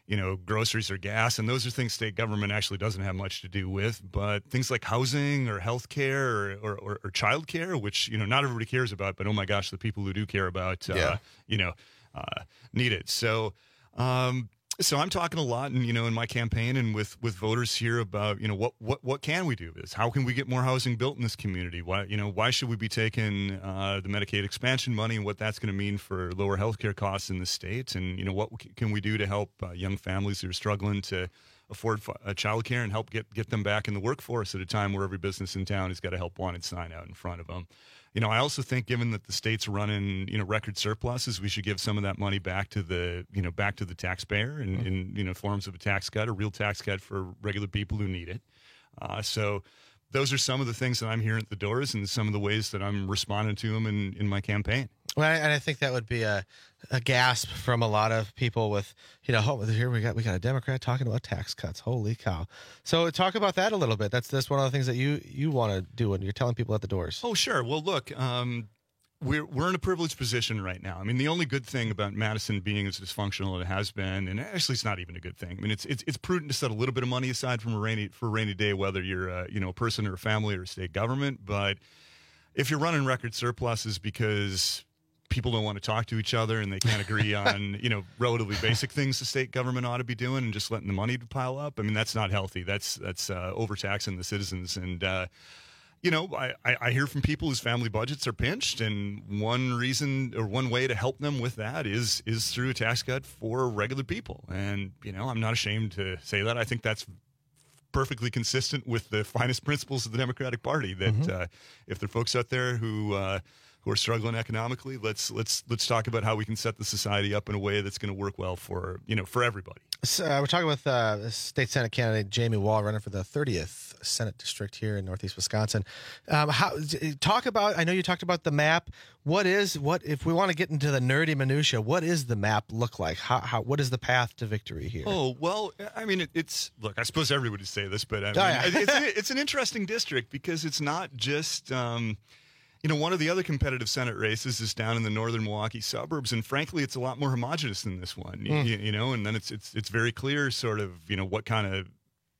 you know, groceries or gas. And those are things state government actually doesn't have much to do with. But things like housing or health care or, or, or, or child care, which, you know, not everybody cares about, but oh my gosh, the people who do care about, uh, Yeah. you know, uh, need it. So, um, So I'm talking a lot, and you know, in my campaign and with, with voters here about, you know, what, what what can we do with this? How can we get more housing built in this community? Why you know why should we be taking uh, the Medicaid expansion money and what that's going to mean for lower healthcare costs in the state? And you know, what can we do to help uh, young families who are struggling to afford uh, child care and help get get them back in the workforce at a time where every business in town has got a help wanted sign out in front of them? You know, I also think, given that the state's running, you know, record surpluses, we should give some of that money back to the, you know, back to the taxpayer in, mm-hmm. in you know, forms of a tax cut, a real tax cut for regular people who need it. Uh, so those are some of the things that I'm hearing at the doors and some of the ways that I'm responding to them in, in my campaign. Well, and I think that would be a, a gasp from a lot of people with, you know, oh, here we got we got a Democrat talking about tax cuts. Holy cow. So talk about that a little bit. That's that's one of the things that you, you want to do when you're telling people at the doors. Oh, sure. Well, look, um, we're we're in a privileged position right now. I mean, the only good thing about Madison being as dysfunctional as it has been, and actually it's not even a good thing. I mean, it's it's it's prudent to set a little bit of money aside from a rainy for a rainy day, whether you're a, you know, a person or a family or a state government. But if you're running record surpluses because people don't want to talk to each other and they can't agree on, you know, relatively basic things the state government ought to be doing and just letting the money pile up, I mean, that's not healthy. That's that's uh, overtaxing the citizens. And, uh, you know, I, I hear from people whose family budgets are pinched, and one reason or one way to help them with that is is through a tax cut for regular people. And, you know, I'm not ashamed to say that. I think that's perfectly consistent with the finest principles of the Democratic Party, that mm-hmm. uh, if there are folks out there who uh, who are struggling economically, let's let's let's talk about how we can set the society up in a way that's going to work well for, you know, for everybody. So, uh, we're talking with uh, state Senate candidate Jamie Wall, running for the thirtieth Senate district here in Northeast Wisconsin. Um, how talk about? I know you talked about the map. What is what if we want to get into the nerdy minutia? What is the map look like? How, how what is the path to victory here? Oh well, I mean it, it's look. I suppose everybody would say this, but I mean, oh, yeah. it's it's an interesting district because it's not just. Um, You know, one of the other competitive Senate races is down in the northern Milwaukee suburbs, and frankly, it's a lot more homogenous than this one. Mm. You, you know, and then it's it's it's very clear, sort of, you know, what kind of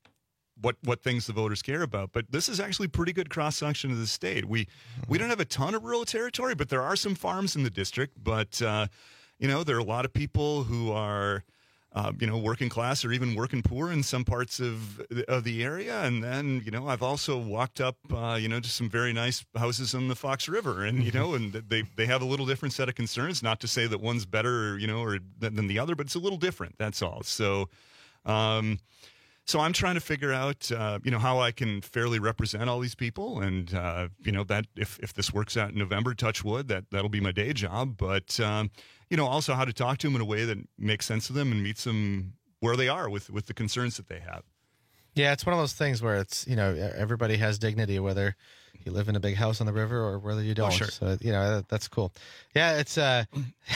what what things the voters care about. But this is actually pretty good cross section of the state. We we don't have a ton of rural territory, but there are some farms in the district. But uh, you know, there are a lot of people who are. Uh, you know, working class or even working poor in some parts of of the area. And then, you know, I've also walked up, uh, you know, to some very nice houses on the Fox River. And, you know, and they, they have a little different set of concerns. Not to say that one's better, you know, or than, than the other, but it's a little different. That's all. So, um, so I'm trying to figure out, uh, you know, how I can fairly represent all these people. And, uh, you know, that if, if this works out in November, touch wood, that, that'll be my day job. But, um, you know, also how to talk to them in a way that makes sense to them and meets them where they are with, with the concerns that they have. Yeah, it's one of those things where it's, you know, everybody has dignity, whether you live in a big house on the river or whether you don't. Oh, sure. So, you know, that, that's cool. Yeah, it's uh,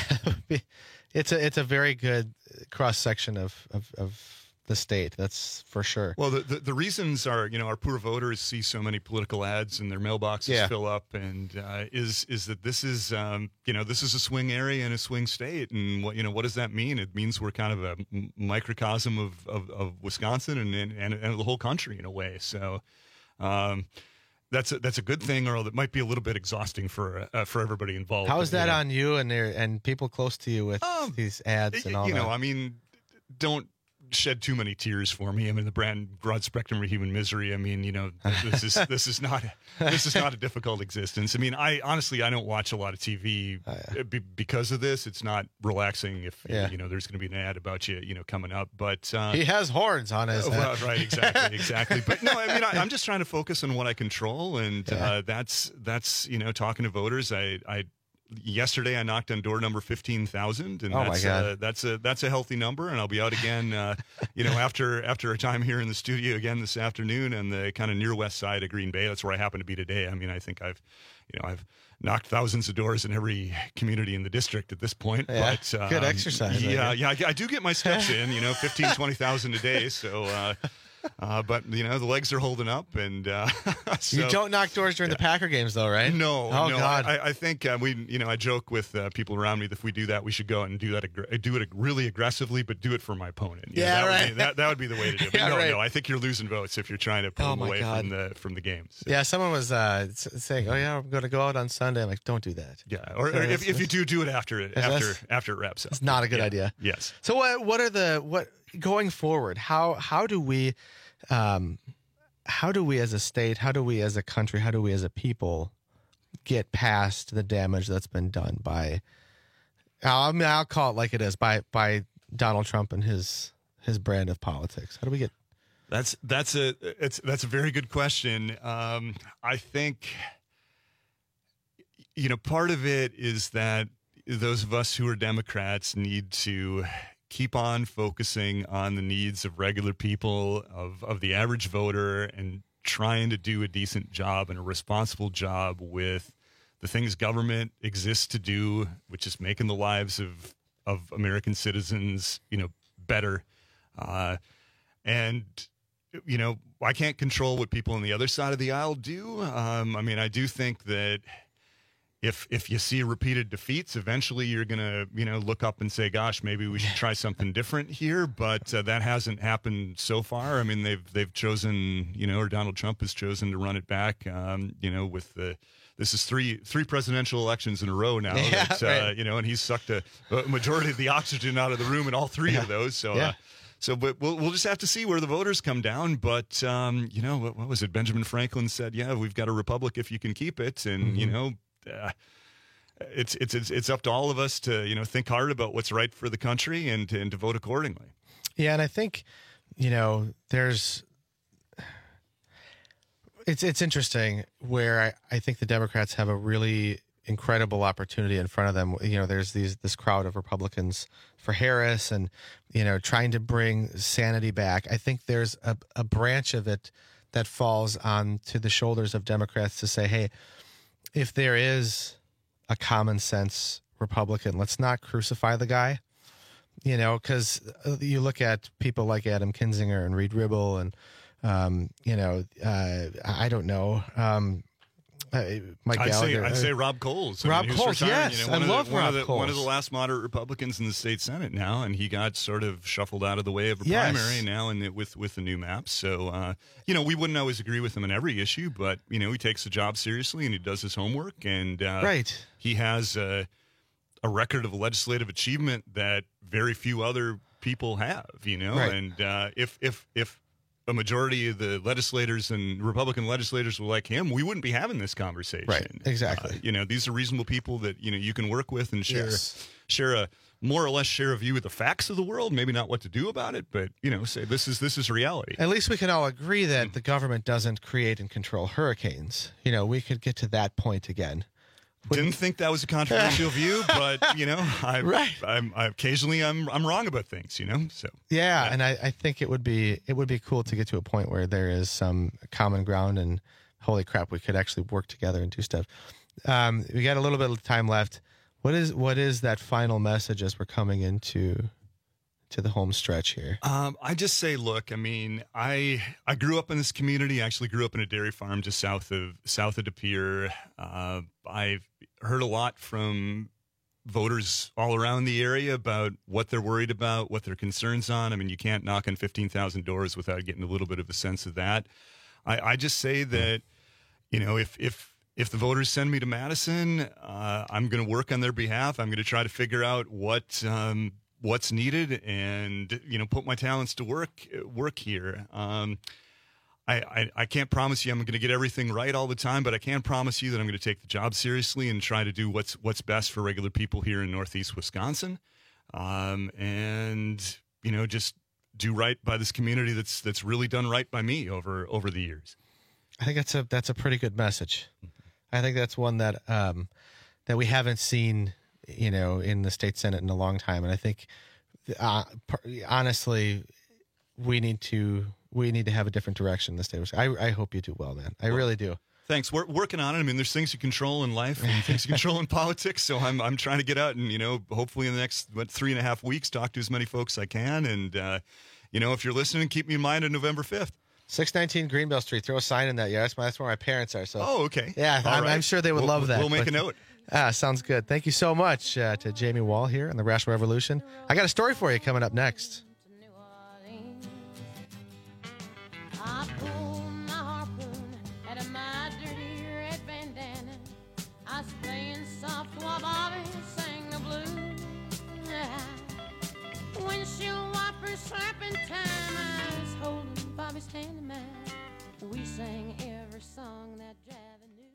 it's a it's a very good cross section of, of, of the state. That's for sure. Well, the, the the reasons are, you know, our poor voters see so many political ads and their mailboxes yeah. fill up, and uh, is is that this is um, you know, this is a swing area and a swing state, and what you know what does that mean? It means we're kind of a microcosm of of, of Wisconsin and, and and the whole country in a way. So. Um, That's a, that's a good thing, or that might be a little bit exhausting for uh, for everybody involved. How is that you know? on you and their, and people close to you with um, these ads and all you that? You know, I mean, don't shed too many tears for me. I mean, the brand broad spectrum of human misery. I mean, you know, this is this is not this is not a difficult existence. I mean, I honestly I don't watch a lot of T V oh, yeah. b- because of this. It's not relaxing if yeah. you know there's going to be an ad about you, you know, coming up. But uh, he has horns on his uh, head. Well, right, exactly, exactly. But no, I mean, I, I'm just trying to focus on what I control, and yeah. uh, that's that's you know, talking to voters. I I. Yesterday, I knocked on door number fifteen thousand, and oh that's my God. Uh, that's a that's a healthy number. And I'll be out again, uh, you know, after after a time here in the studio again this afternoon, and the kind of near west side of Green Bay. That's where I happen to be today. I mean, I think I've, you know, I've knocked thousands of doors in every community in the district at this point. Yeah, but um, good exercise. Yeah, yeah, I, I do get my steps in. You know, fifteen, twenty thousand a day. So. Uh, Uh, but, you know, the legs are holding up. and uh, so, You don't knock doors during yeah. the Packer games, though, right? No. Oh, no, God. I, I think uh, we, you know, I joke with uh, people around me that if we do that, we should go out and do that, ag- do it really aggressively, but do it for my opponent. You Yeah, know, that right. Would be, that, that would be the way to do it. But Yeah, no, right. no, I think you're losing votes if you're trying to pull Oh, them my away God. from the from the games. Yeah, someone was uh, s- saying, "Oh yeah, I'm going to go out on Sunday." I'm like, "Don't do that." Yeah, or, or if, if you do, do it after it after That's- after it wraps up. It's not a good Yeah. idea. Yes. So what? What are the what going forward? How how do we, um, how do we as a state? How do we as a country? How do we as a people get past the damage that's been done by? I mean, I'll call it like it is by by Donald Trump and his his brand of politics. How do we get? That's that's a it's that's a very good question. Um, I think you know part of it is that those of us who are Democrats need to keep on focusing on the needs of regular people, of of the average voter, and trying to do a decent job and a responsible job with the things government exists to do, which is making the lives of of American citizens, you know, better. Uh, and you know, I can't control what people on the other side of the aisle do. Um, I mean, I do think that if if you see repeated defeats, eventually you're going to, you know, look up and say, gosh, maybe we should try something different here. But uh, that hasn't happened so far. I mean, they've they've chosen, you know, or Donald Trump has chosen to run it back, um, you know, with the this is three three presidential elections in a row now. Yeah, that, uh, right. You know, and he's sucked a, a majority of the oxygen out of the room in all three Yeah. of those. So, Yeah. uh, So, but we'll we'll just have to see where the voters come down. But um, you know, what, what was it? Benjamin Franklin said, "Yeah, we've got a republic if you can keep it." And Mm-hmm. you know, uh, it's it's it's it's up to all of us to you know think hard about what's right for the country and to, and to vote accordingly. Yeah, and I think, you know, there's it's it's interesting where I, I think the Democrats have a really incredible opportunity in front of them. You know, there's these this crowd of Republicans for Harris and, you know, trying to bring sanity back. I think there's a, a branch of it that falls on to the shoulders of Democrats to say, hey, if there is a common sense Republican, let's not crucify the guy. You know, because you look at people like Adam Kinzinger and Reed Ribble and, um, you know, uh, I don't know, um, uh, Mike I'd say Gallagher. I'd say Rob Coles. I Rob mean, who's Coles, retiring, yes. you know, one I of the- love one Rob of the, One of the Coles. last moderate Republicans in the state Senate now, and he got sort of shuffled out of the way of a Yes. primary now, and with with the new map. So uh, you know, we wouldn't always agree with him on every issue, but you know, he takes the job seriously and he does his homework, and uh, Right. he has a, a record of legislative achievement that very few other people have. You know, Right. and uh, if if if a majority of the legislators and Republican legislators were like him, we wouldn't be having this conversation. Right, exactly. Uh, you know, these are reasonable people that, you know, you can work with and share, Yes. share a more or less share a view of the facts of the world, maybe not what to do about it, but, you know, say this is, this is reality. At least we can all agree that the government doesn't create and control hurricanes. You know, we could get to that point again. Didn't think that was a controversial view, but you know, I, Right. I'm, I occasionally I'm, I'm wrong about things, you know, so. Yeah, and I, I think it would be it would be cool to get to a point where there is some common ground and holy crap, we could actually work together and do stuff. Um, we got a little bit of time left. What is what is that final message as we're coming into to the home stretch here? Um, I just say, look, I mean, I I grew up in this community. I actually grew up in a dairy farm just south of south of De Pere. Uh, I've heard a lot from voters all around the area about what they're worried about, what their concerns on. I mean, you can't knock on fifteen thousand doors without getting a little bit of a sense of that. I, I just say that, you know, if if if the voters send me to Madison, uh, I'm going to work on their behalf. I'm going to try to figure out what um, what's needed and, you know, put my talents to work work here. Um, I, I, I can't promise you I'm going to get everything right all the time, but I can promise you that I'm going to take the job seriously and try to do what's what's best for regular people here in Northeast Wisconsin, um, and you know just do right by this community that's that's really done right by me over over the years. I think that's a that's a pretty good message. I think that's one that um, that we haven't seen, you know, in the state Senate in a long time, and I think uh, honestly, we need to. We need to have a different direction in the state of Wisconsin. I, I hope you do well, man. I really do. Thanks. We're working on it. I mean, there's things you control in life and things you control in politics. So I'm I'm trying to get out and, you know, hopefully in the next what, three and a half weeks, talk to as many folks as I can and uh, you know, if you're listening, keep me in mind on November fifth. six nineteen Greenbelt Street. Throw a sign in that. Yeah, that's, my, that's where my parents are. So. Oh, okay. Yeah, I'm, right. I'm sure they would we'll, love that. We'll make but, a note. Ah, sounds good. Thank you so much uh, to Jamie Wall here on the Rational Revolution. I got a story for you coming up next. I pulled my harpoon out of my dirty red bandana. I was playing soft while Bobby sang the blues. Windshield wipers slapping time. I was holding Bobby's hand in mine. We sang every song that Javi knew.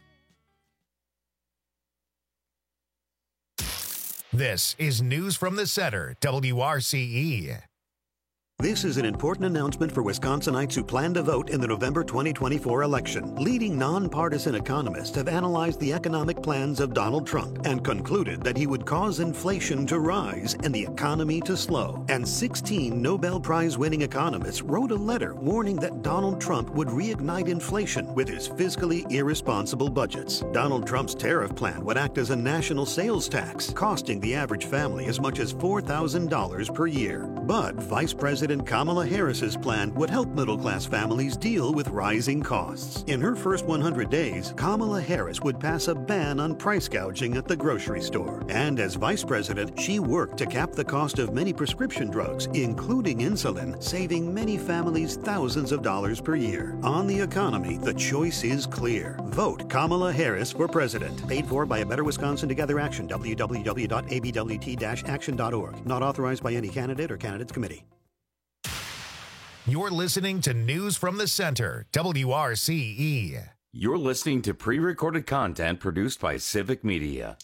This is News from the Center, W R C E. This is an important announcement for Wisconsinites who plan to vote in the November twenty twenty-four election. Leading nonpartisan economists have analyzed the economic plans of Donald Trump and concluded that he would cause inflation to rise and the economy to slow. And sixteen Nobel Prize-winning economists wrote a letter warning that Donald Trump would reignite inflation with his fiscally irresponsible budgets. Donald Trump's tariff plan would act as a national sales tax, costing the average family as much as four thousand dollars per year. But Vice President Kamala Harris's plan would help middle-class families deal with rising costs. In her first one hundred days, Kamala Harris would pass a ban on price gouging at the grocery store. And as vice president, she worked to cap the cost of many prescription drugs, including insulin, saving many families thousands of dollars per year. On the economy, the choice is clear. Vote Kamala Harris for president. Paid for by A Better Wisconsin Together Action, w w w dot a b w t dash action dot org. Not authorized by any candidate or candidates committee. You're listening to News from the Center, W R C E. You're listening to pre-recorded content produced by Civic Media.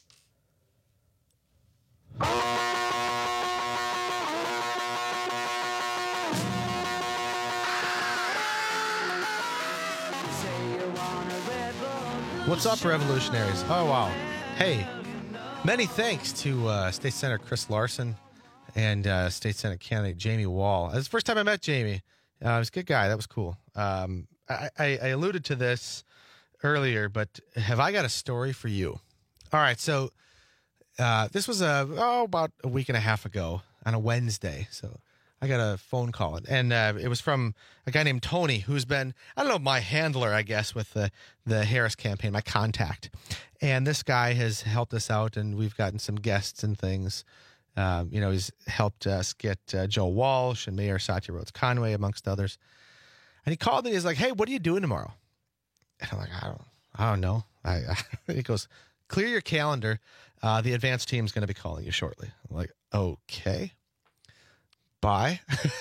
What's up, revolutionaries? Oh, wow. Hey, many thanks to uh, State Senator Chris Larson and uh, State Senate candidate Jamie Wall. It's the first time I met Jamie. Uh, he was a good guy. That was cool. Um, I, I, I alluded to this earlier, but have I got a story for you? All right, so uh, this was a oh about a week and a half ago on a Wednesday. So I got a phone call, and uh, it was from a guy named Tony, who's been, I don't know, my handler, I guess, with the, the Harris campaign, my contact. And this guy has helped us out, and we've gotten some guests and things. Um, you know, he's helped us get uh, Joe Walsh and Mayor Satya Rhodes Conway, amongst others. And he called me, and he's like, hey, what are you doing tomorrow? And I'm like, I don't, I don't know. I, I, he goes, clear your calendar. Uh, the advanced team's going to be calling you shortly. I'm like, okay. Bye.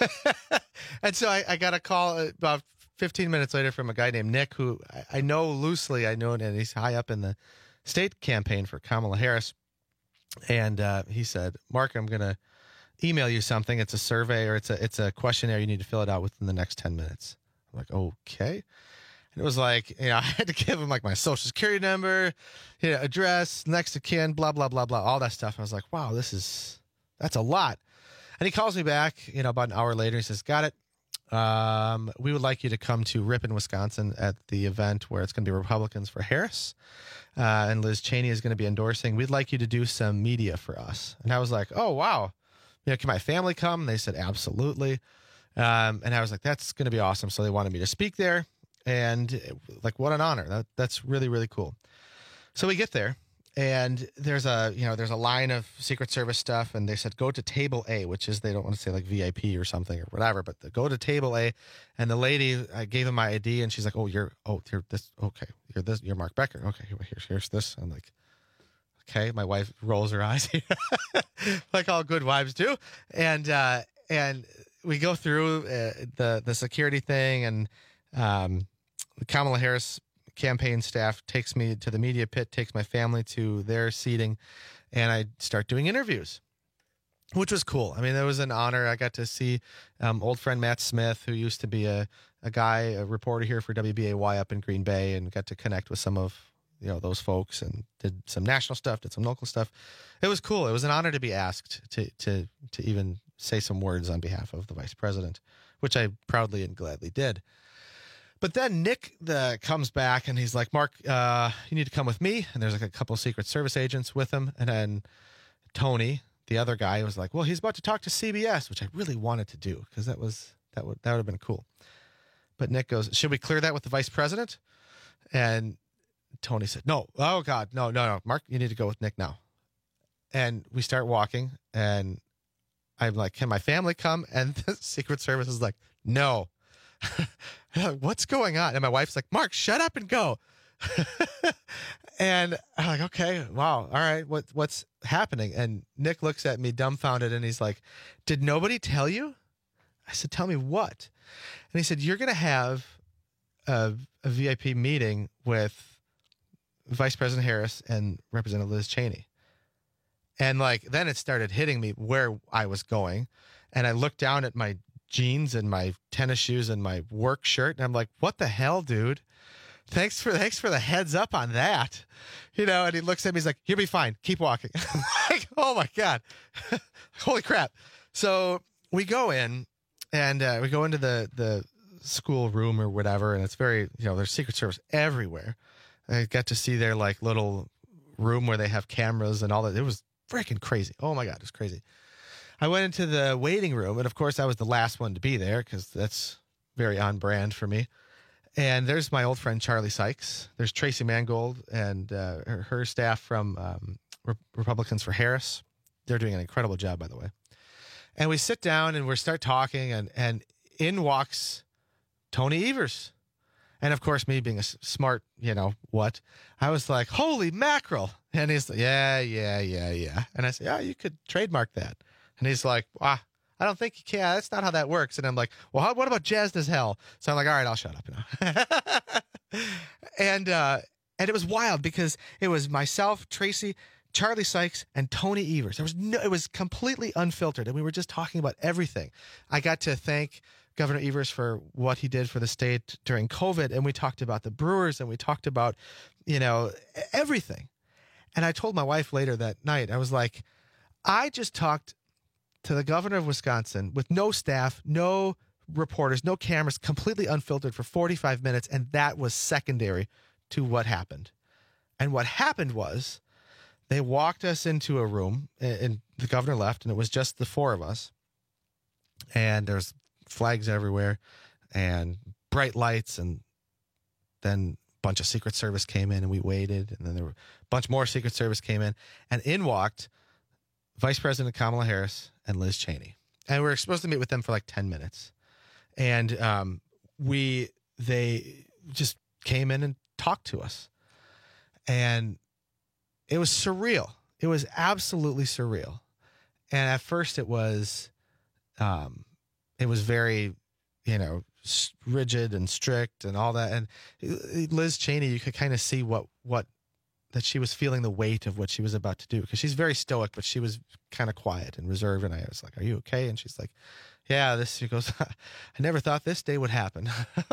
And so I, I got a call about fifteen minutes later from a guy named Nick, who I, I know loosely. I know, and he's high up in the state campaign for Kamala Harris. And uh, he said, Mark, I'm going to email you something. It's a survey, or it's a it's a questionnaire. You need to fill it out within the next ten minutes. I'm like, okay. And it was like, you know, I had to give him like my social security number, you know, address, next of kin, blah, blah, blah, blah, all that stuff. I was like, wow, this is, that's a lot. And he calls me back, you know, about an hour later. He says, got it. Um, we would like you to come to Ripon, Wisconsin at the event where it's going to be Republicans for Harris. Uh, and Liz Cheney is going to be endorsing. We'd like you to do some media for us. And I was like, oh, wow. You know, can my family come? And they said, absolutely. Um, and I was like, that's going to be awesome. So they wanted me to speak there. And like, what an honor. That, that's really, really cool. So we get there. And there's a, you know, there's a line of Secret Service stuff, and they said, go to table A, which is, they don't want to say like V I P or something or whatever, but the, go to table A. And the lady, I gave him my I D, and she's like, oh, you're, oh, you're this, okay, you're this, you're Mark Becker. Okay, here's, here's this. I'm like, okay. My wife rolls her eyes, like all good wives do. And, uh, and we go through uh, the, the security thing, and um, Kamala Harris campaign staff takes me to the media pit, takes my family to their seating, and I start doing interviews, which was cool. I mean, it was an honor. I got to see um, old friend Matt Smith, who used to be a, a guy, a reporter here for W B A Y up in Green Bay, and got to connect with some of, you know, those folks, and did some national stuff, did some local stuff. It was cool. It was an honor to be asked to to to even say some words on behalf of the vice president, which I proudly and gladly did. But then Nick the, comes back, and he's like, Mark, uh, you need to come with me. And there's like a couple of Secret Service agents with him. And then Tony, the other guy was like, well, he's about to talk to C B S, which I really wanted to do because that was that would that would have been cool. But Nick goes, should we clear that with the vice president? And Tony said, no. Oh, God. No, no, no. Mark, you need to go with Nick now. And we start walking, and I'm like, can my family come? And the Secret Service is like, no. What's going on? And my wife's like, Mark, shut up and go. And I'm like, okay, wow. All right. What, what's happening? And Nick looks at me dumbfounded, and he's like, did nobody tell you? I said, tell me what? And he said, you're going to have a, a V I P meeting with Vice President Harris and Representative Liz Cheney. And like, then it started hitting me where I was going. And I looked down at my jeans and my tennis shoes and my work shirt. And I'm like, what the hell, dude? Thanks for, thanks for the heads up on that. You know, and he looks at me, he's like, you'll be fine. Keep walking. I'm like, oh my God. Holy crap. So we go in and uh, we go into the, the school room or whatever. And it's very, you know, there's Secret Service everywhere. I got to see their like little room where they have cameras and all that. It was freaking crazy. Oh my God, it was crazy. I went into the waiting room, and of course I was the last one to be there because that's very on brand for me. And there's my old friend Charlie Sykes. There's Tracy Mangold and uh, her, her staff from um, Re- Republicans for Harris. They're doing an incredible job, by the way. And we sit down and we start talking, and and in walks Tony Evers. And of course, me being a smart, you know, what, I was like, holy mackerel. And he's like, yeah, yeah, yeah, yeah. And I said, yeah, you could trademark that. And he's like, ah, I don't think you can. That's not how that works. And I'm like, well, how, what about jazzed as hell? So I'm like, all right, I'll shut up now. and, uh, and it was wild because it was myself, Tracy, Charlie Sykes, and Tony Evers. There was no, it was completely unfiltered. And we were just talking about everything. I got to thank Governor Evers for what he did for the state during COVID. And we talked about the Brewers, and we talked about, you know, everything. And I told my wife later that night, I was like, I just talked to the governor of Wisconsin with no staff, no reporters, no cameras, completely unfiltered for forty-five minutes. And that was secondary to what happened. And what happened was they walked us into a room, and the governor left, and it was just the four of us. And there's flags everywhere and bright lights, and then a bunch of Secret Service came in, and we waited, and then there were a bunch more Secret Service came in, and in walked Vice President Kamala Harris and Liz Cheney. And we were supposed to meet with them for like ten minutes. And um, we, they just came in and talked to us. And it was surreal. It was absolutely surreal. And at first it was, um, it was very, you know, rigid and strict and all that. And Liz Cheney, you could kind of see what, what, that she was feeling the weight of what she was about to do, because she's very stoic, but she was kind of quiet and reserved. And I was like, are you okay? And she's like, yeah, this, she goes, I never thought this day would happen.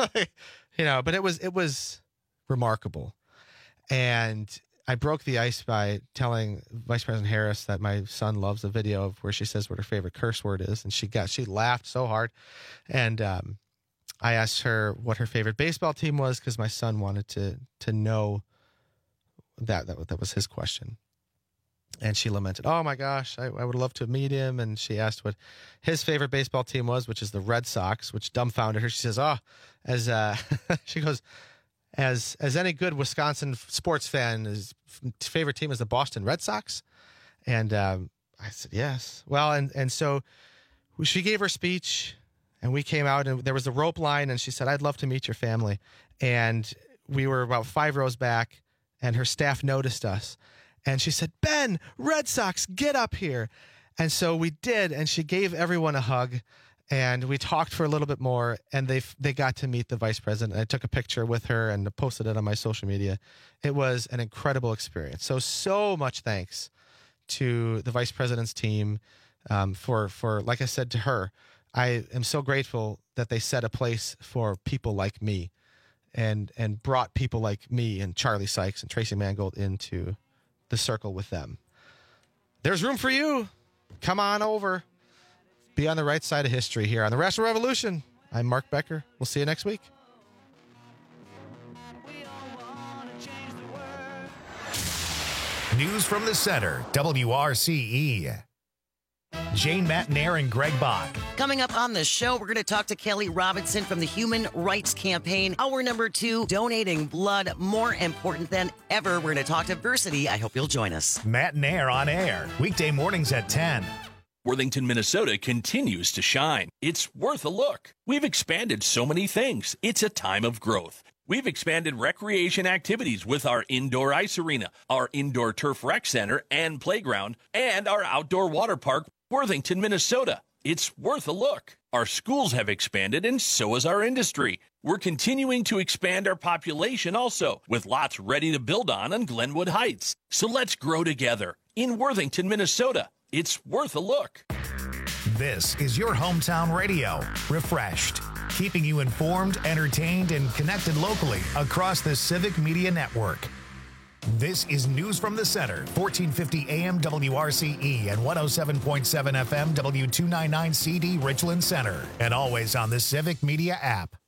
You know, but it was, it was remarkable. And I broke the ice by telling Vice President Harris that my son loves a video of where she says what her favorite curse word is. And she got, she laughed so hard. And, um, I asked her what her favorite baseball team was, because my son wanted to, to know that, that, that was his question. And she lamented, oh my gosh, I, I would love to meet him. And she asked what his favorite baseball team was, which is the Red Sox, which dumbfounded her. She says, oh, as, uh, she goes, as, as any good Wisconsin sports fan, his favorite team is the Boston Red Sox. And, um, I said, yes. Well, and, and so she gave her speech, and we came out, and there was a rope line, and she said, I'd love to meet your family. And we were about five rows back, and her staff noticed us. And she said, Ben, Red Sox, get up here. And so we did, and she gave everyone a hug, and we talked for a little bit more, and they they got to meet the vice president. I took a picture with her and posted it on my social media. It was an incredible experience. So, so much thanks to the vice president's team um, for, for, like I said to her, I am so grateful that they set a place for people like me, and and brought people like me and Charlie Sykes and Tracy Mangold into the circle with them. There's room for you. Come on over. Be on the right side of history here on the Rational Revolution. I'm Mark Becker. We'll see you next week. News from the center, W R C E. Jane Matnair and Greg Bach. Coming up on the show, we're going to talk to Kelly Robinson from the Human Rights Campaign. Hour number two, donating blood more important than ever. We're going to talk to Versity. I hope you'll join us. Matnair on air, weekday mornings at ten. Worthington, Minnesota continues to shine. It's worth a look. We've expanded so many things. It's a time of growth. We've expanded recreation activities with our indoor ice arena, our indoor turf rec center and playground, and our outdoor water park, Worthington, Minnesota. It's worth a look. Our schools have expanded, and so has our industry. We're continuing to expand our population also, with lots ready to build on on Glenwood Heights. So let's grow together in Worthington, Minnesota. It's worth a look. This is your hometown radio, Refreshed, keeping you informed, entertained, and connected locally across the Civic Media Network. This is News from the Center, fourteen fifty A M W R C E and one oh seven point seven F M W two ninety-nine C D Richland Center, and always on the Civic Media app.